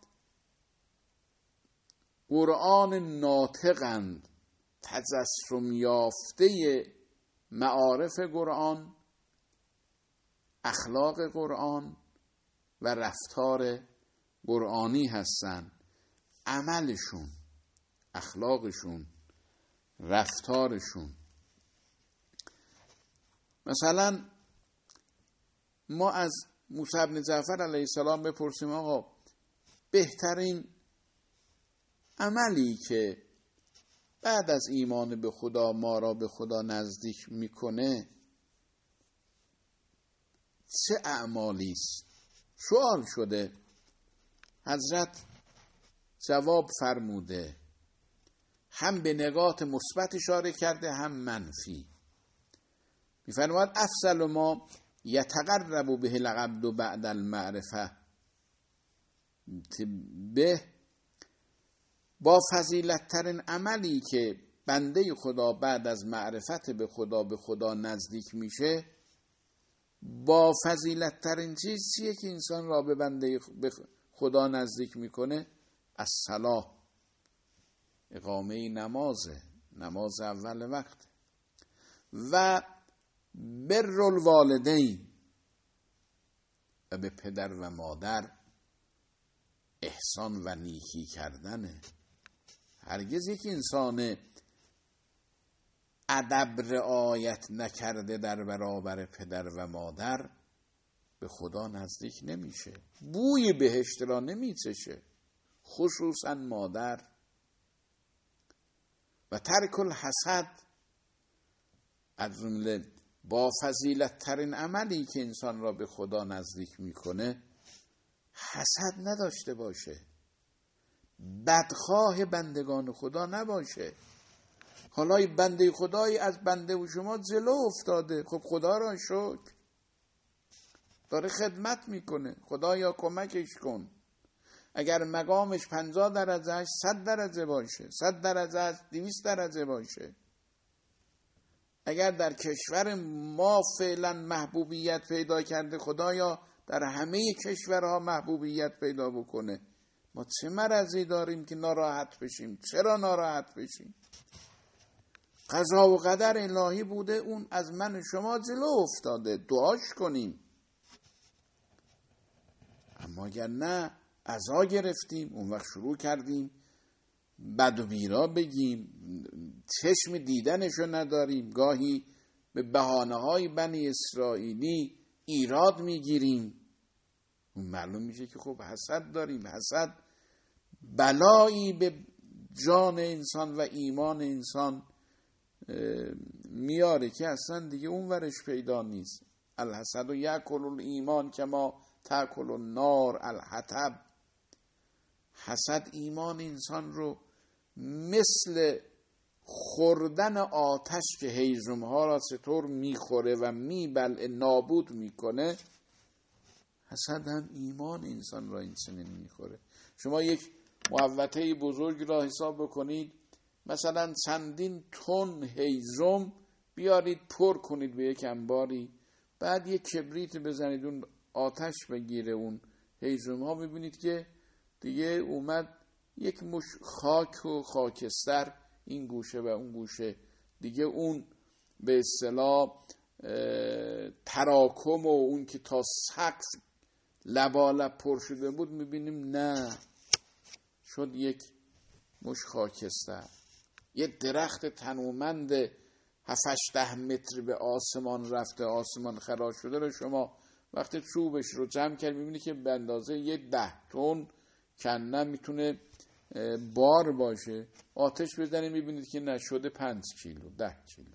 قرآن ناطقند، تجسم یافته معارف قرآن، اخلاق قرآن و رفتار قرآنی هستند. عملشون، اخلاقشون، رفتارشون. مثلا ما از موسی بن جعفر علیه السلام بپرسیم آقا بهترین عملی که بعد از ایمان به خدا ما را به خدا نزدیک میکنه چه اعمالی است؟ سوال شده. حضرت جواب فرموده، هم به نقاط مثبت اشاره کرده هم منفی. میفرماید افضل ما یتقرب به العبد بعد المعرفه به، با فضیلت ترین عملی که بنده خدا بعد از معرفت به خدا نزدیک میشه، با فضیلت ترین چیز چیه که انسان را به بنده خدا نزدیک میکنه؟ الصلاة، اقامه نماز اول وقت، و بر الوالدین، و به پدر و مادر احسان و نیکی کردنه. هرگز یک انسان ادب رعایت نکرده در برابر پدر و مادر به خدا نزدیک نمیشه، بوی بهشت را نمیچشه، خصوصا مادر. و ترک الحسد، از جمله با فضیلت ترین عملی که انسان را به خدا نزدیک میکنه حسد نداشته باشه، بدخواه بندگان خدا نباشه. حالا بنده خدایی از بنده و شما جلو افتاده، خب خدا را شکر، داره خدمت میکنه، خدایا کمکش کن. اگر مقامش 50 درجه 100 درجه باشه، 100 درجه 200 درجه باشه. اگر در کشور ما فعلا محبوبیت پیدا کرده، خدایا در همه کشورها محبوبیت پیدا بکنه. ما چه مرضی داریم که ناراحت بشیم؟ چرا ناراحت بشیم؟ قضا و قدر الهی بوده، اون از من شما جلو افتاده، دعاش کنیم. اما اگر نه عزا گرفتیم، اون وقت شروع کردیم بد و بیرا بگیم، چشم دیدنشو نداریم، گاهی به بهانه‌های بنی اسرائیلی ایراد میگیریم. اون معلوم میشه که خب حسد داریم. حسد بلایی به جان انسان و ایمان انسان میاره که اصلا دیگه اون ورش پیدا نیست. الحسد و یأکل الایمان کما تأکل النار الحطب. حسد ایمان انسان رو مثل خوردن آتش که هیزم ها را چطور میخوره و میبلعه، نابود میکنه، حسد هم ایمان انسان را این چنین میخوره. شما یک محوطه بزرگ را حساب بکنید، مثلا چندین تن هیزم بیارید پر کنید به یک انباری، بعد یک کبریت بزنید اون آتش بگیره اون هیزم ها، ببینید که دیگه اومد یک مش خاک و خاکستر این گوشه و اون گوشه، دیگه اون به اصطلاح تراکم و اون که تا سقف لبالب پر شده بود میبینیم نه، شد یک مش خاکستر. یه درخت تنومند 7-8 متر به آسمان رفته، آسمان خراش شده رو شما وقتی چوبش رو جمع کرد میبینی که به اندازه یه 10 تن کنه میتونه بار باشه. آتش بزنید میبینید که نشده 5 کیلو 10 کیلو.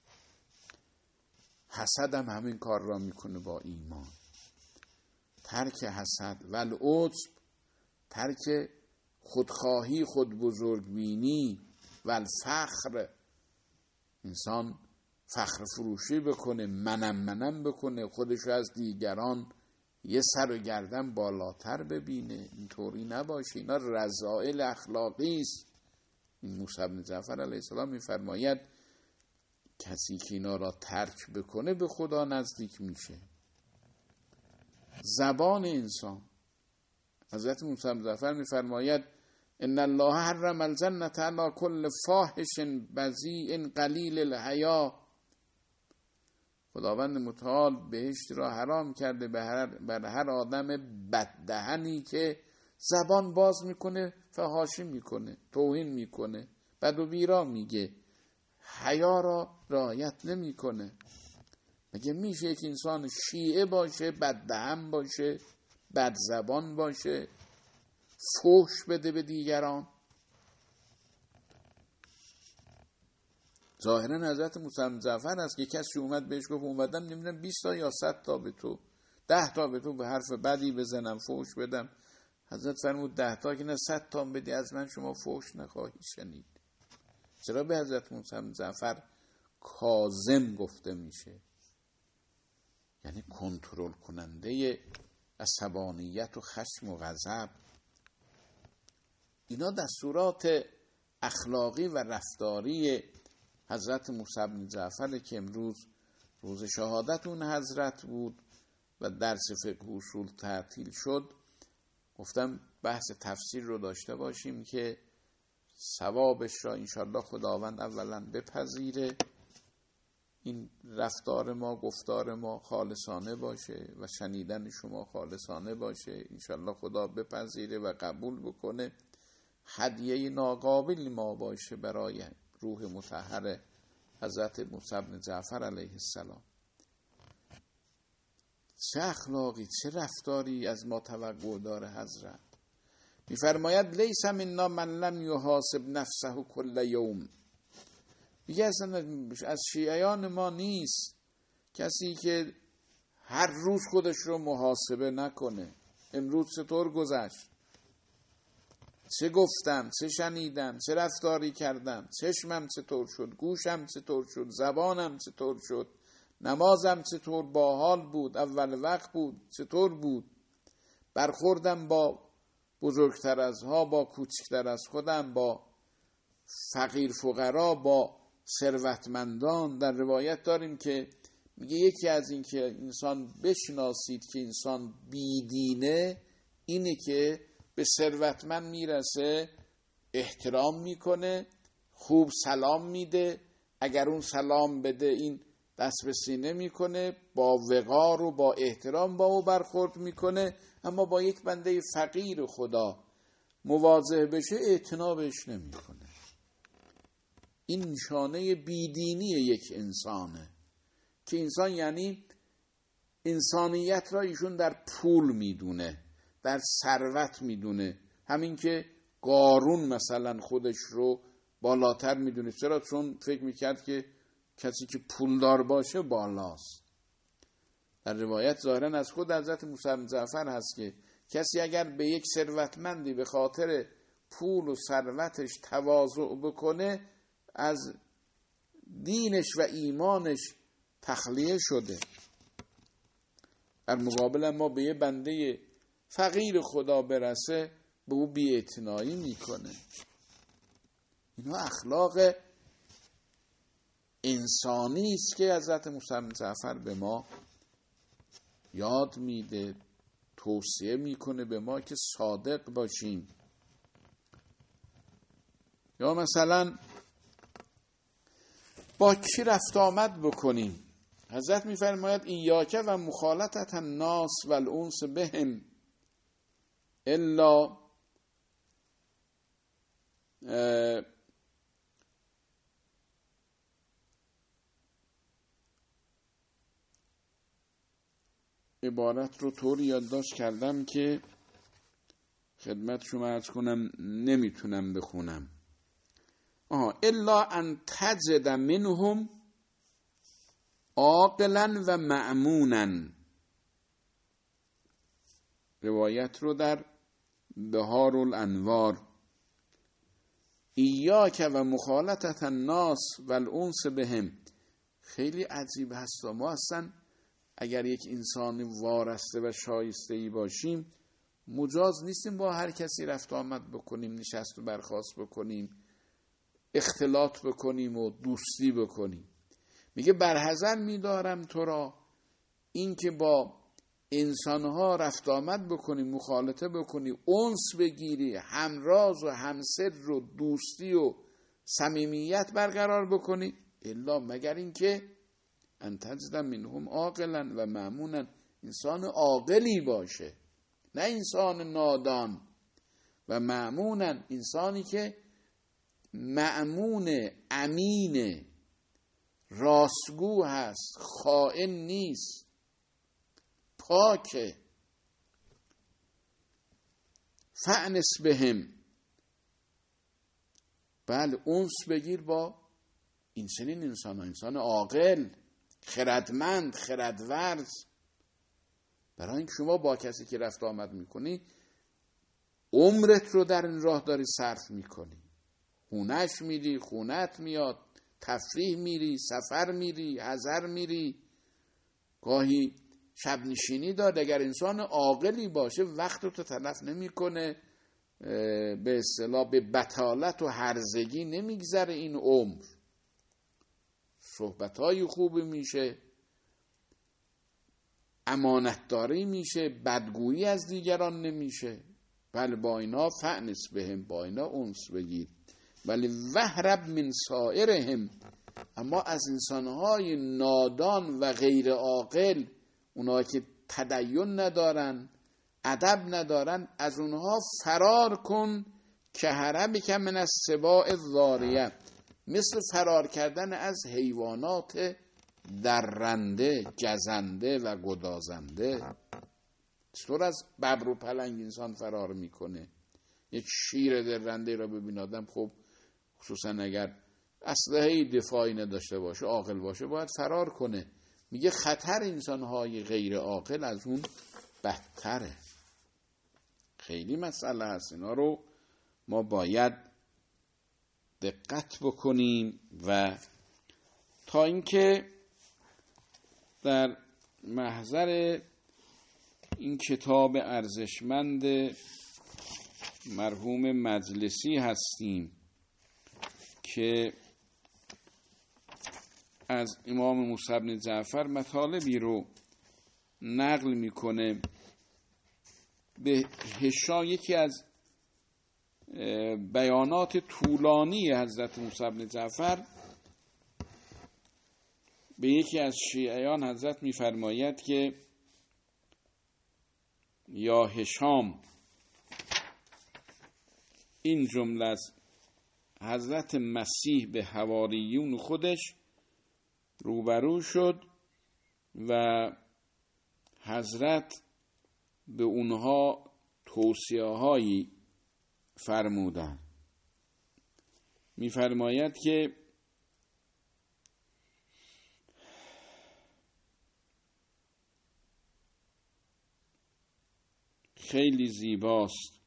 حسد هم همین کار را میکنه با ایمان. ترک حسد و العجب، ترک خودخواهی، خود بزرگبینی و الفخر، انسان فخر فروشی بکنه، منم بکنه، خودشو از دیگران یه سر و گردن بالاتر ببینه. اینطوری نباشه، اینا رذائل اخلاقی است. این موسی بن جعفر علیه السلام میفرماید کسی که اینا را ترک بکنه به خدا نزدیک میشه. زبان انسان، حضرت موسی بن جعفر میفرماید ان الله حرم الجنة علی کل فاحش بذیء قلیل الحیا. خداوند متعال بهشت را حرام کرده بر هر آدم بددهنی که زبان باز میکنه، فحاشی میکنه، توهین میکنه، بد و بیرا میگه، حیا را رعایت نمیکنه. مگه میشه که انسان شیعه باشه، بددهن باشه، بد زبان باشه، فحش بده به دیگران؟ ظاهرا حضرت موسی بن جعفر است که کسی اومد بهش گفت اومدم نمیدونم 20 تا یا 100 تا به تو، 10 تا به تو به حرف بدی بزنم، فحش بدم. حضرت فرمود 10 تا که نه 100 تا بدی از من شما فحش نخواهی شنید. چرا به حضرت موسی بن جعفر کاظم گفته میشه؟ یعنی کنترل کننده عصبانیت و خشم و غضب. اینا دستورات اخلاقی و رفتاری حضرت موسی بن جعفر که امروز روز شهادت اون حضرت بود و درس فقه اصول تعطیل شد. گفتم بحث تفسیر رو داشته باشیم که ثوابش را انشالله خداوند اولا بپذیره، این رفتار ما گفتار ما خالصانه باشه و شنیدن شما خالصانه باشه، انشالله خدا بپذیره و قبول بکنه، هدیه ناقابل ما باشه برای روح مطهر حضرت موسی بن جعفر علیه السلام. چه اخلاقی، چه رفتاری از ما توقع داره حضرت. میفرماید لیس منا من لم یحاسب نفسه کل یوم. میگه اصلا از شیعیان ما نیست کسی که هر روز خودش رو محاسبه نکنه. امروز چطور گذشت، چه گفتم، چه شنیدم، چه رفتاری کردم، چشمم چطور شد، گوشم چطور شد، زبانم چطور شد، نمازم چطور باحال بود، اول وقت بود، چطور بود، برخوردم با بزرگتر از ها، با کوچکتر از خودم، با فقیر فقرا، با ثروتمندان. در روایت داریم که میگه یکی از این که انسان بشناسید که انسان بیدینه اینه که به ثروتمند میرسه احترام میکنه، خوب سلام میده، اگر اون سلام بده این دست به سینه میکنه، با وقار و با احترام با او برخورد میکنه. اما با یک بنده فقیر خدا مواجه بشه اعتنا بهش نمیکنه. این نشانه بیدینی یک انسانه که انسان یعنی انسانیت را ایشون در پول میدونه، در ثروت میدونه. همین که قارون مثلا خودش رو بالاتر میدونه. چرا؟ چون فکر میکرد که کسی که پولدار باشه بالاست. در روایت ظاهرا از خود حضرت موسی بن جعفر هست که کسی اگر به یک ثروتمندی به خاطر پول و ثروتش تواضع بکنه از دینش و ایمانش تخلیه شده. در مقابل ما به یه بنده فقیر خدا برسه به او بی‌اعتنایی میکنه. اینا اخلاق انسانی است که حضرت موسی بن جعفر به ما یاد میده، توصیه میکنه به ما که صادق باشیم. یا مثلا با کی رفت آمد بکنیم. حضرت میفرماید ایاک و مخالطت الناس و الانس بهم الا عبارت رو طوری یادداشت کردم که خدمت شما عرض کنم نمیتونم بخونم. الا ان تجد منهم عاقلا و مأمونا. روایت رو در بهار الانوار. ایاک و مخالطت الناس و الانس بهم. خیلی عجیب هست. ما اصلا اگر یک انسان وارسته و شایسته‌ای باشیم مجاز نیستیم با هر کسی رفت آمد بکنیم، نشست و برخاست بکنیم، اختلاط بکنیم و دوستی بکنیم. میگه برحذر میدارم تو را این که با انسانها رفت آمد بکنی، مخالطه بکنی، انس بگیری، همراز و همسر و دوستی و صمیمیت برقرار بکنی، الا مگر این که ان تجد منهم عاقلا و مأمونا. انسان عاقلی باشه، نه انسان نادان. و مأمونا، انسانی که مأمون، امین، راستگو هست، خائن نیست، پاکه. فأنس بهم. بله، انس بگیر با این چنین انسان ها. انسان عاقل، خردمند، خردورز. برای اینکه شما با کسی که رفت آمد میکنی عمرت رو در این راه داری صرف میکنی، خونش میری، خونت میاد، تفریح میری، سفر میری، حضر میری، گاهی شب نشینی داد. اگر انسان عاقلی باشه وقت رو تلف نمیکنه، به اصطلاح به بطالت و هرزگی نمیگذره این عمر. صحبتهای خوبی میشه، امانتداری میشه، بدگویی از دیگران نمیشه. بله، با اینا فأنس بهم، با اینا انس بگیر. ولی وهرب من سائرهم. اما از انسانهای نادان و غیر عاقل، اونها که تدین ندارن، ادب ندارن، از اونها فرار کن که هربک من السباع الضاریه. مثل فرار کردن از حیوانات درنده، گزنده و گدازنده. چطور از ببر و پلنگ انسان فرار میکنه؟ یک شیر درنده را ببین آدم، خب خصوصا اگر اسلحه دفاعی نداشته باشه، عاقل باشه، باید فرار کنه. میگه خطر انسانهای غیر عاقل از اون بدتره. خیلی مسئله هست. اینا رو ما باید دقت بکنیم. و تا اینکه در محضر این کتاب ارزشمند مرحوم مجلسی هستیم که از امام موسی بن جعفر مطالبی رو نقل میکنه. به هشام یکی از بیانات طولانی حضرت موسی بن جعفر به یکی از شیعیان حضرت میفرماید که یا هشام، این جمله از حضرت مسیح به حواریون خودش روبرو شد و حضرت به اونها توصیه هایی فرمودند. میفرماید که خیلی زیباست.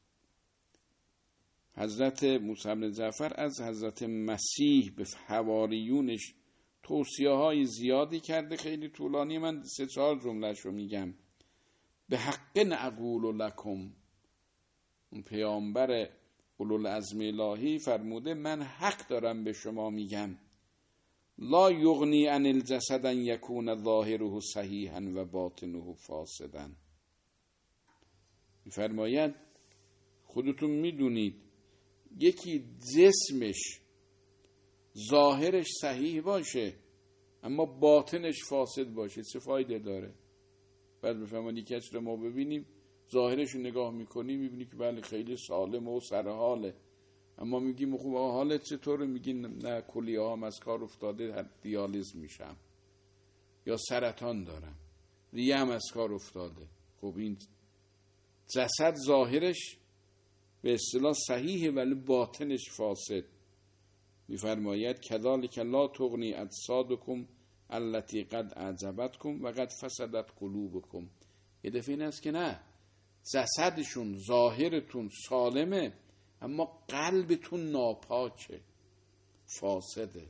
حضرت موسی بن جعفر از حضرت مسیح به حواریونش توصیه های زیادی کرده، خیلی طولانی، من 3-4 جملهش رو میگم. به حق نقول لکم، اون پیامبر اولوالعزم الهی فرموده من حق دارم به شما میگم. لا یغنی عن الجسد ان یکون ظاهره صحیحا و باطنه فاسدا. میفرماید خودتون میدونید یکی جسمش ظاهرش صحیح باشه اما باطنش فاسد باشه، چه فایده داره؟ بعد میفرماید کسی رو ما ببینیم ظاهرش رو نگاه میکنیم میبینی که بله خیلی سالم و سرحاله، اما میگیم خوب حالت چطوره؟ میگین نه کلیه ها از کار افتاده، دیالیز میشم یا سرطان دارم، ریه هم از کار افتاده. خب این جسد ظاهرش به اصطلاح صحیحه ولی باطنش فاسد. میفرماید کذالک لا تغنی اجسادکم التي قد اعجبتکم و قد فسدت قلوبکم. یه دفعه این است که نه، جسدشون ظاهرتون سالمه اما قلبتون ناپاکه، فاسده.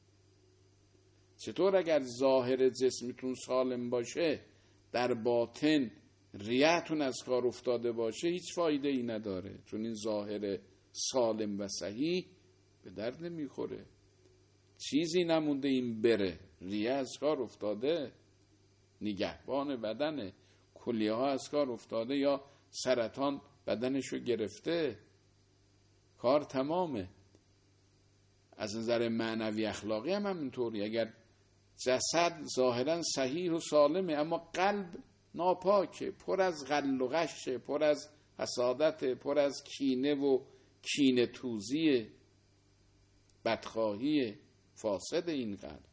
چطور اگر ظاهر جسمتون سالم باشه در باطن ریه‌تون از کار افتاده باشه هیچ فایده ای نداره، چون این ظاهر سالم و صحیح به درد نمیخوره، چیزی نمونده این بره، ریه از کار افتاده، نگهبان بدنه، کلیه ها از کار افتاده یا سرطان بدنشو گرفته، کار تمامه. از نظر معنوی اخلاقی هم همینطوری، اگر جسد ظاهرا صحیح و سالمه اما قلب ناپاکه، پر از غل و غشه، پر از حسادت، پر از کینه و کینه توزی، بدخواهی، فاسد این قلب.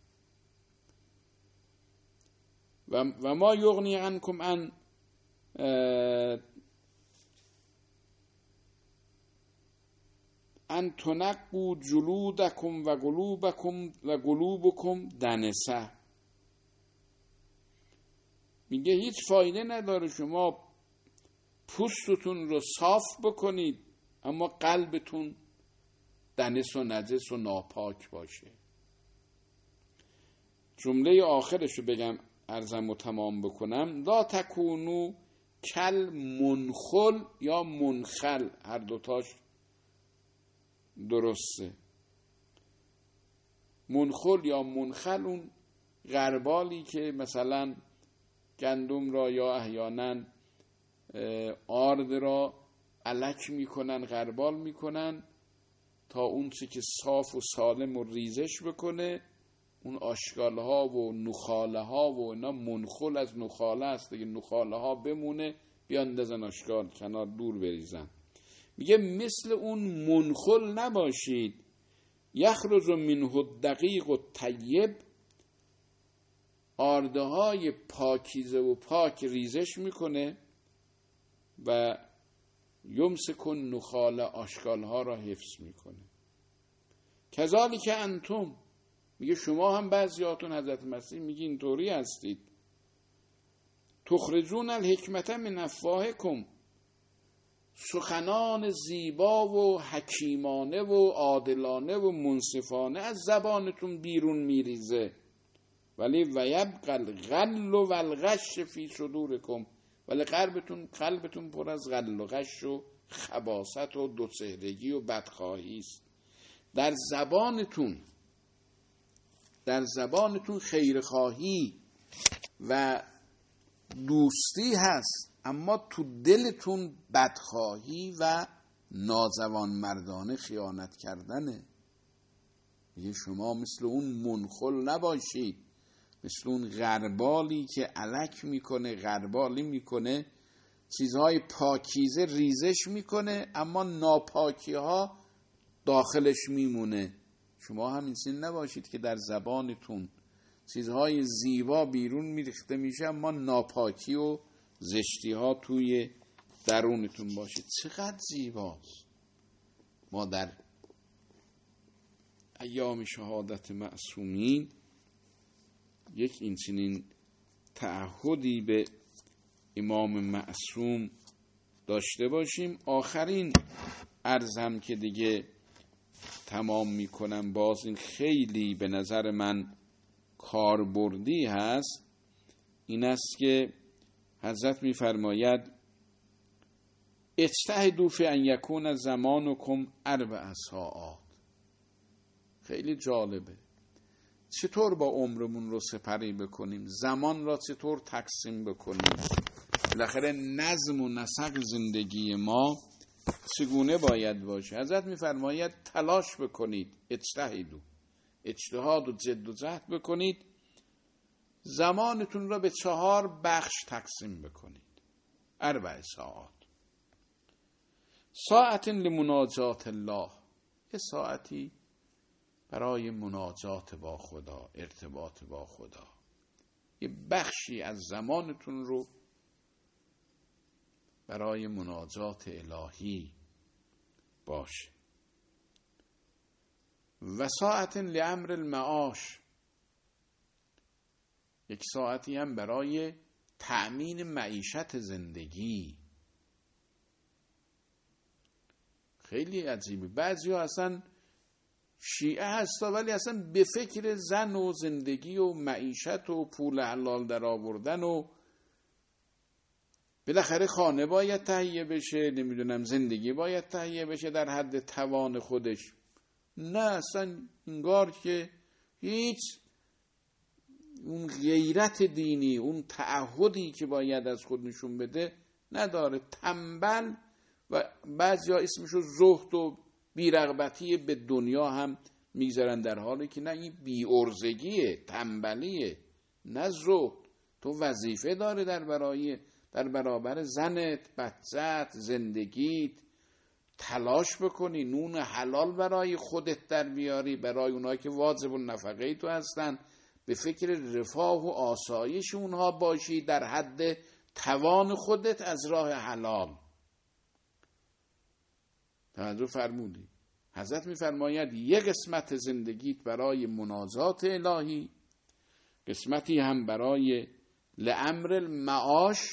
و ما یغنی عنکم ان تنقوا جلودکم و قلوبکم دنسه. میگه هیچ فایده نداره شما پوستتون رو صاف بکنید اما قلبتون دنس و نجس و ناپاک باشه. جمله آخرش رو بگم عرضم و تمام بکنم. لا تکونو کل منخل یا منخل، هر دوتاش درسته. منخل یا منخل اون غربالی که مثلا گندم را یا احیانا آرد را الک میکنن، غربال میکنن تا اون چی که صاف و سالم و ریزش بکنه، اون آشغال ها و نخاله ها و اینا. منخل از نخاله است دیگه، نخاله ها بمونه بیاندازن آشغال کنار دور بریزن. میگه مثل اون منخل نباشید. یخرج منه الدقیق و طیب، آرده های پاکیزه و پاک ریزش میکنه و یمسکن نخاله، آشغال ها را حفظ میکنه. کذالک انتم، میگه شما هم بعضیاتون، حضرت مسیح میگه اینطوری هستید. تخرجون الحکمت من افواهکم، سخنان زیبا و حکیمانه و عادلانه و منصفانه از زبانتون بیرون میریزه. ولی ویبقى الغل و الغش فی صدورکم، ولی قلبتون پر از غل و غش و خباثت و دوچهرگی و بدخواهی است. در در زبانتون خیرخواهی و دوستی هست، اما تو دلتون بدخواهی و نازوان مردانه خیانت کردنه. میگه شما مثل اون منخل نباشید، مثل اون غربالی که الک میکنه، غربالی میکنه، چیزهای پاکیزه ریزش میکنه اما ناپاکی ها داخلش میمونه. شما هم اینسین نباشید که در زبانتون چیزهای زیبا بیرون میریخته میشه اما ناپاکی و زشتی ها توی درونتون باشه. چقدر زیباست ما در ایام شهادت معصومین یک این چنین تعهدی به امام معصوم داشته باشیم. آخرین عرضم که دیگه تمام میکنم، باز این خیلی به نظر من کاربردی هست، این است که حضرت میفرماید اجتهدوا فی ان یکون زمانکم 4 ساعات. خیلی جالبه چطور با عمرمون رو سپری بکنیم، زمان را چطور تقسیم بکنیم، بالاخره نظم و نسق زندگی ما چگونه باید باشه. حضرت میفرماید تلاش بکنید، اجتهدوا، اجتهاد و جد و جهد بکنید، زمانتون را به 4 بخش تقسیم بکنید. 4 ساعات. ساعت لمناجات الله، یه ساعتی برای مناجات با خدا، ارتباط با خدا. یه بخشی از زمانتون رو برای مناجات الهی باشه. و ساعت لامر المعاش، یک ساعتی هم برای تأمین معیشت زندگی. خیلی عجیبه، بعضی ها اصلا شیعه هستا ولی اصلا به فکر زن و زندگی و معیشت و پول حلال در آوردن و بالاخره خانه باید تهیه بشه، نمیدونم زندگی باید تهیه بشه در حد توان خودش. نه، اصلا انگار که هیچ اون غیرت دینی، اون تعهدی که باید از خود نشون بده نداره. تنبل و بعضیا اسمشو زهد و بیرغبتی به دنیا هم میگذارن، در حالی که نه، این بی‌عرضگیه، تنبلیه، نه زهد. تو وظیفه داره در برابر زنت، بچت، زندگیت تلاش بکنی، نون حلال برای خودت در بیاری، برای اونایی که واجب النفقه تو هستن به فکر رفاه و آسایش اونها باشی در حد توان خودت از راه حلال. توجه فرمودی؟ حضرت میفرماید یک قسمت زندگیت برای مناجات الهی، قسمتی هم برای لامر المعاش،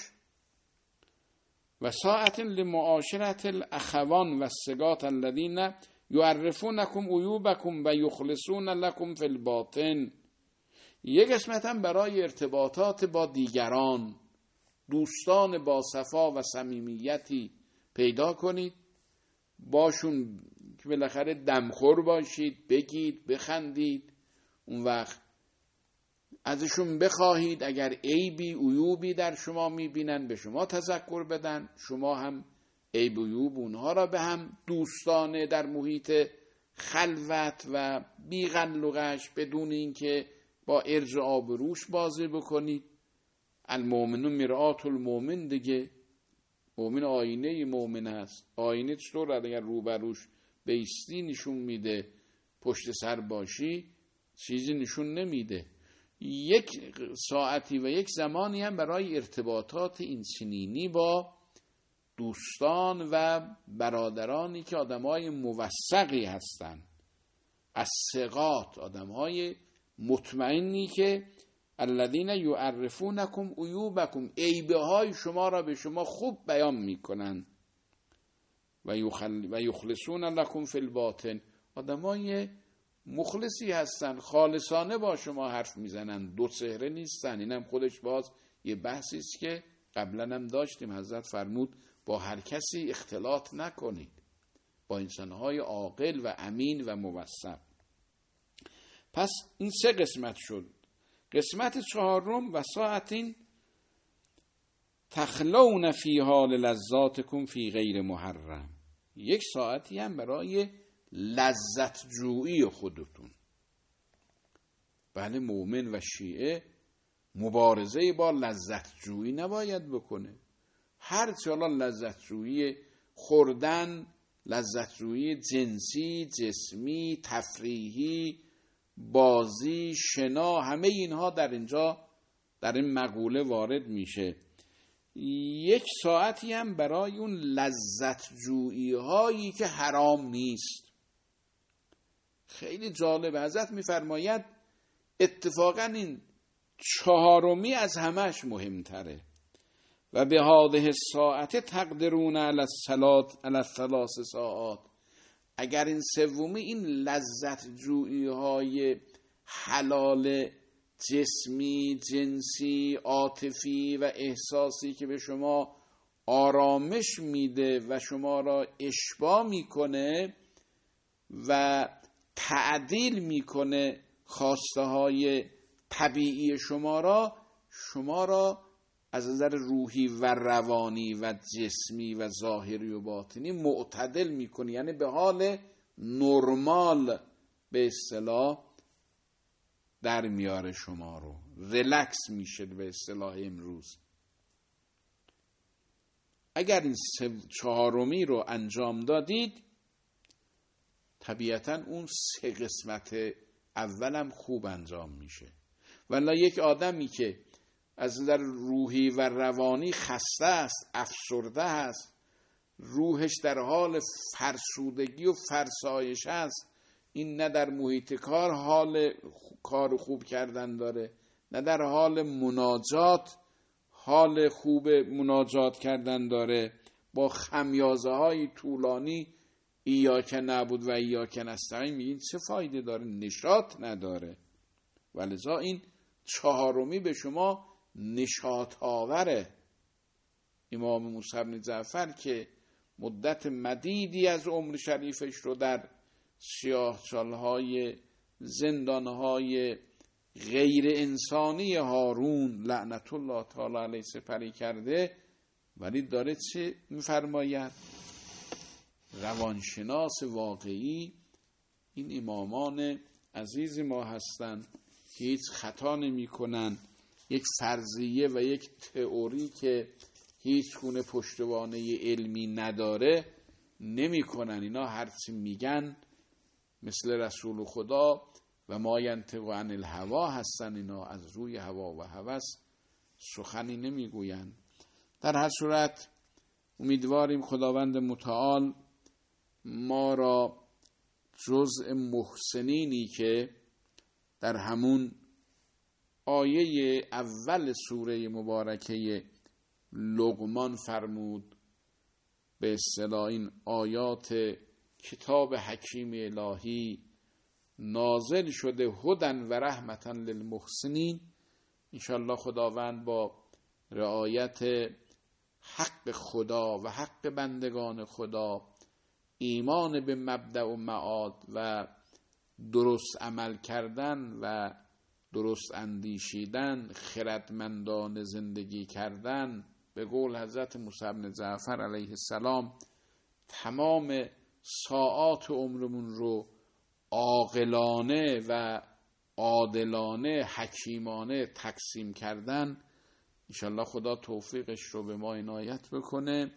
و ساعت لمعاشرت الاخوان و الثقات الذین یعرفونکم عیوبکم و یخلصون لکم فی الباطن. یک قسمت هم برای ارتباطات با دیگران، دوستان با صفا و صمیمیتی پیدا کنید، باشون که بالاخره دمخور باشید، بگید، بخندید، اون وقت ازشون بخواهید اگر عیبی عیوبی در شما میبینن به شما تذکر بدن، شما هم عیب عیوب اونها را به هم دوستانه در محیط خلوت و بیغن لغش بدون اینکه با ارج و آبروش بازی بکنید. المؤمن مرآت المؤمن، دیگه مؤمن آینه مؤمن هست. آینه چطور اگر روبروش بیستی نشون میده، پشت سر باشی چیزی نشون نمیده. یک ساعتی و یک زمانی هم برای ارتباطات اینچنینی با دوستان و برادرانی که آدمای موثقی هستن، از ثقات، آدمهای مطمئنی که الذین یعرفونکم عیوبکم، عیبه های شما را به شما خوب بیان میکنن، و یخلصون لکم فی الباطن، آدمای مخلصی هستن، خالصانه با شما حرف میزنن، دو چهره نیستن. اینم خودش باز یه بحثی است که قبلا هم داشتیم. حضرت فرمود با هر کسی اختلاط نکنید، با انسانهای عاقل و امین و موثق. پس این 3 قسمت شد. قسمت 4 و ساعتین تخلون فیها للذاتکم فی غیر محرم، 1 ساعتی هم برای لذت جویی خودتون. بله، مؤمن و شیعه مبارزه با لذت جویی نباید بکنه. هر چه حالا لذت جویی خوردن، لذت جویی جنسی، جسمی، تفریحی، بازی، شنا، همه اینها در اینجا در این مقوله وارد میشه. 1 ساعتی هم برای اون لذت جویی هایی که حرام نیست. خیلی جالب، حضرت میفرماید اتفاقا این 4 از همش مهمتره. و به هذه الساعت تقدرون علی الصلاة علی 3 ساعات. اگر این 3 این لذت جویی های حلال جسمی، جنسی، عاطفی و احساسی که به شما آرامش میده و شما را اشباع میکنه و تعدیل میکنه خواسته های طبیعی شما را از نظر روحی و روانی و جسمی و ظاهری و باطنی معتدل میکنه، یعنی به حال نرمال به اصطلاح در میاره شما رو، ریلکس میشه به اصطلاح امروز. اگر این 4 رو انجام دادید طبیعتا اون 3 قسمت اولم خوب انجام میشه. ولی یک آدمی که از نظر روحی و روانی خسته است، افسرده است، روحش در حال فرسودگی و فرسایش است، این نه در محیط کار حال کار خوب کردن داره، نه در حال مناجات حال خوب مناجات کردن داره، با خمیازه های طولانی ایاک نعبد و ایاک نستعین میگین چه فایده داره؟ نشاط نداره. ولذا این 4 به شما نشاط آوره. امام موسی بن جعفر که مدت مدیدی از عمر شریفش رو در سیاهچالهای زندانهای غیر انسانی هارون لعنت الله تعالی علیه سپری کرده، ولی داره چه میفرماید؟ روانشناس واقعی این امامان عزیز ما هستند که هیچ خطا نمی کنن. یک فرضیه و یک تئوری که هیچ گونه پشتوانه علمی نداره نمی کنن. اینا هرچی میگن مثل رسول خدا و ما ینطق عن الهوا هستن، اینا از روی هوا و هوس سخنی نمیگوین. در هر صورت امیدواریم خداوند متعال ما را جزء محسنینی که در همون آیه اول سوره مبارکه لقمان فرمود، به اصطلاح این آیات کتاب حکیم الهی نازل شده هدن و رحمتا للمحسنین، انشالله خداوند با رعایت حق خدا و حق بندگان خدا، ایمان به مبدأ و معاد و درست عمل کردن و درست اندیشیدن، خردمندانه زندگی کردن، به قول حضرت موسی بن جعفر علیه السلام تمام ساعات عمرمون رو عاقلانه و عادلانه حکیمانه تقسیم کردن. انشالله خدا توفیقش رو به ما عنایت بکنه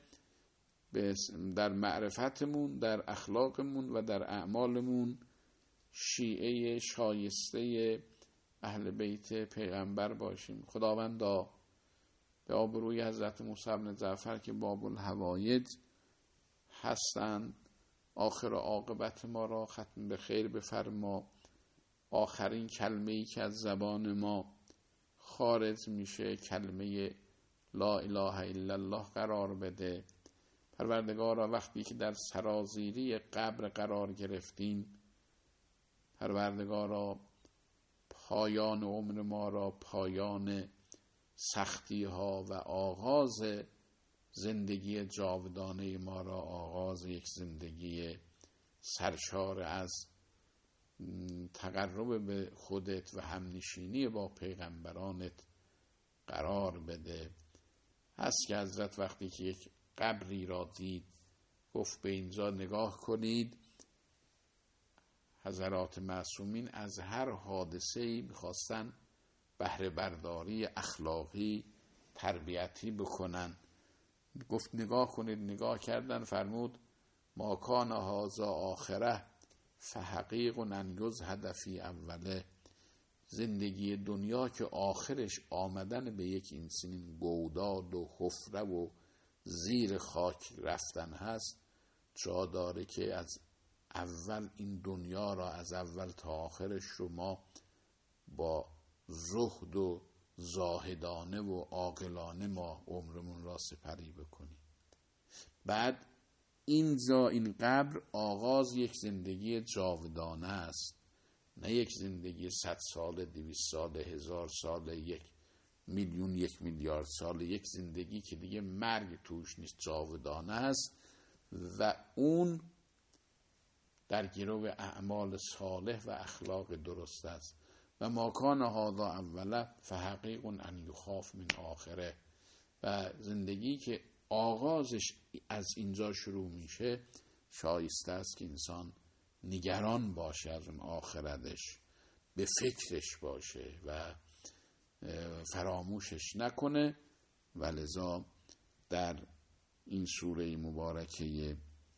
در معرفتمون، در اخلاقمون و در اعمالمون شیعه شایسته اهل بیت پیغمبر باشیم. خداوندا به آبروی حضرت موسی بن جعفر که باب الحوایج هستند آخر عاقبت ما را ختم به خیر بفرما. آخرین کلمه‌ای که از زبان ما خارج میشه کلمه لا اله الا الله قرار بده. پروردگارا وقتی که در سرازیری قبر قرار گرفتیم، پروردگارا پایان عمر ما را پایان سختی ها و آغاز زندگی جاودانه ما را آغاز یک زندگی سرشار از تقرب به خودت و همنشینی با پیغمبرانت قرار بده. هست که حضرت وقتی که یک قبری را دید گفت به اینجا نگاه کنید. حضرات معصومین از هر حادثه‌ای می‌خواستن بهره برداری اخلاقی تربیتی بکنن. گفت نگاه کنید. نگاه کردن، فرمود ما کان هذا آخره فحقیق ان یزهد فی اوله. زندگی دنیا که آخرش آمدن به یک این گودال و حفره و زیر خاک رفتن هست، جا داره که از اول این دنیا را از اول تا آخرش رو ما با زهد و زاهدانه و عاقلانه ما عمرمون را سپری بکنیم. بعد اینجا این قبر آغاز یک زندگی جاودانه است، نه یک زندگی 100 سال، 200 سال، 1000 سال، 1 میلیون، 1 میلیارد سال. یک زندگی که دیگه مرگ توش نیست، جاودانه است و اون در گرو اعمال صالح و اخلاق درست است. و ما کان هذا اوله فحقیق ان یخاف من آخره. و زندگی که آغازش از اینجا شروع میشه شایسته است که انسان نگران باشه از اون آخرتش، به فکرش باشه و فراموشش نکنه. ولذا در این سوره مبارکه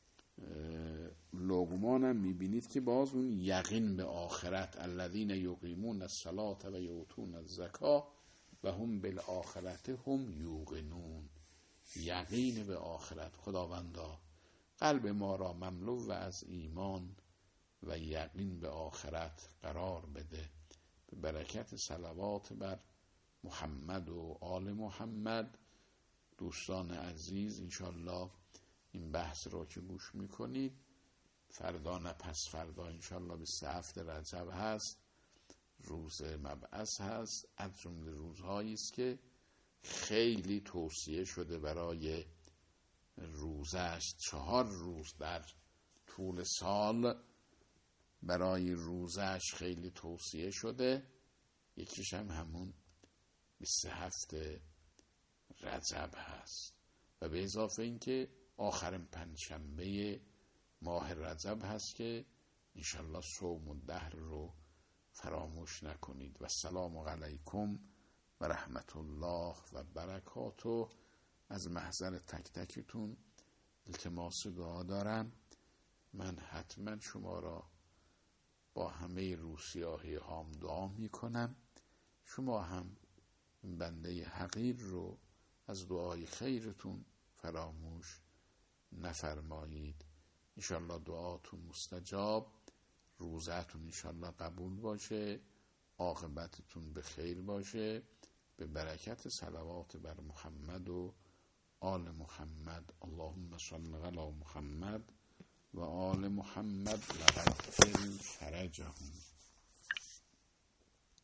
لقمان هم میبینید که باز اون یقین به آخرت، الذین یقیمون الصلاة و یؤتون الزکاة و هم بالآخرة هم یوقنون. یقین به آخرت. خداوندا قلب ما را مملو و از ایمان و یقین به آخرت قرار بده. به برکت صلوات بر محمد و آل محمد. دوستان عزیز، انشالله این بحث را که گوش میکنید، فردا نه پس فردا انشالله 27 رجب هست، روز مبعث هست. از جمله روزهایی است که خیلی توصیه شده برای روزش. 4 روز در طول سال برای روزش خیلی توصیه شده. یکیش هم همون 27 رجب هست و به اضافه این که آخرین پنجشنبه ماه رجب هست که انشالله صوم الدهر رو فراموش نکنید. و السلام علیکم و رحمت الله و برکاته. از محضر تک تکتون التماس دعا دارم. من حتما شما را با همه روسیاهی هام دعا میکنم. شما هم این بنده حقیر رو از دعای خیرتون فراموش نفرمایید. انشالله دعاتون مستجاب، روزتون انشالله قبول باشه، عاقبتتون به خیر باشه. به برکت صلوات بر محمد و آل محمد. اللهم صل علی محمد و آل محمد و عجل فرجهم.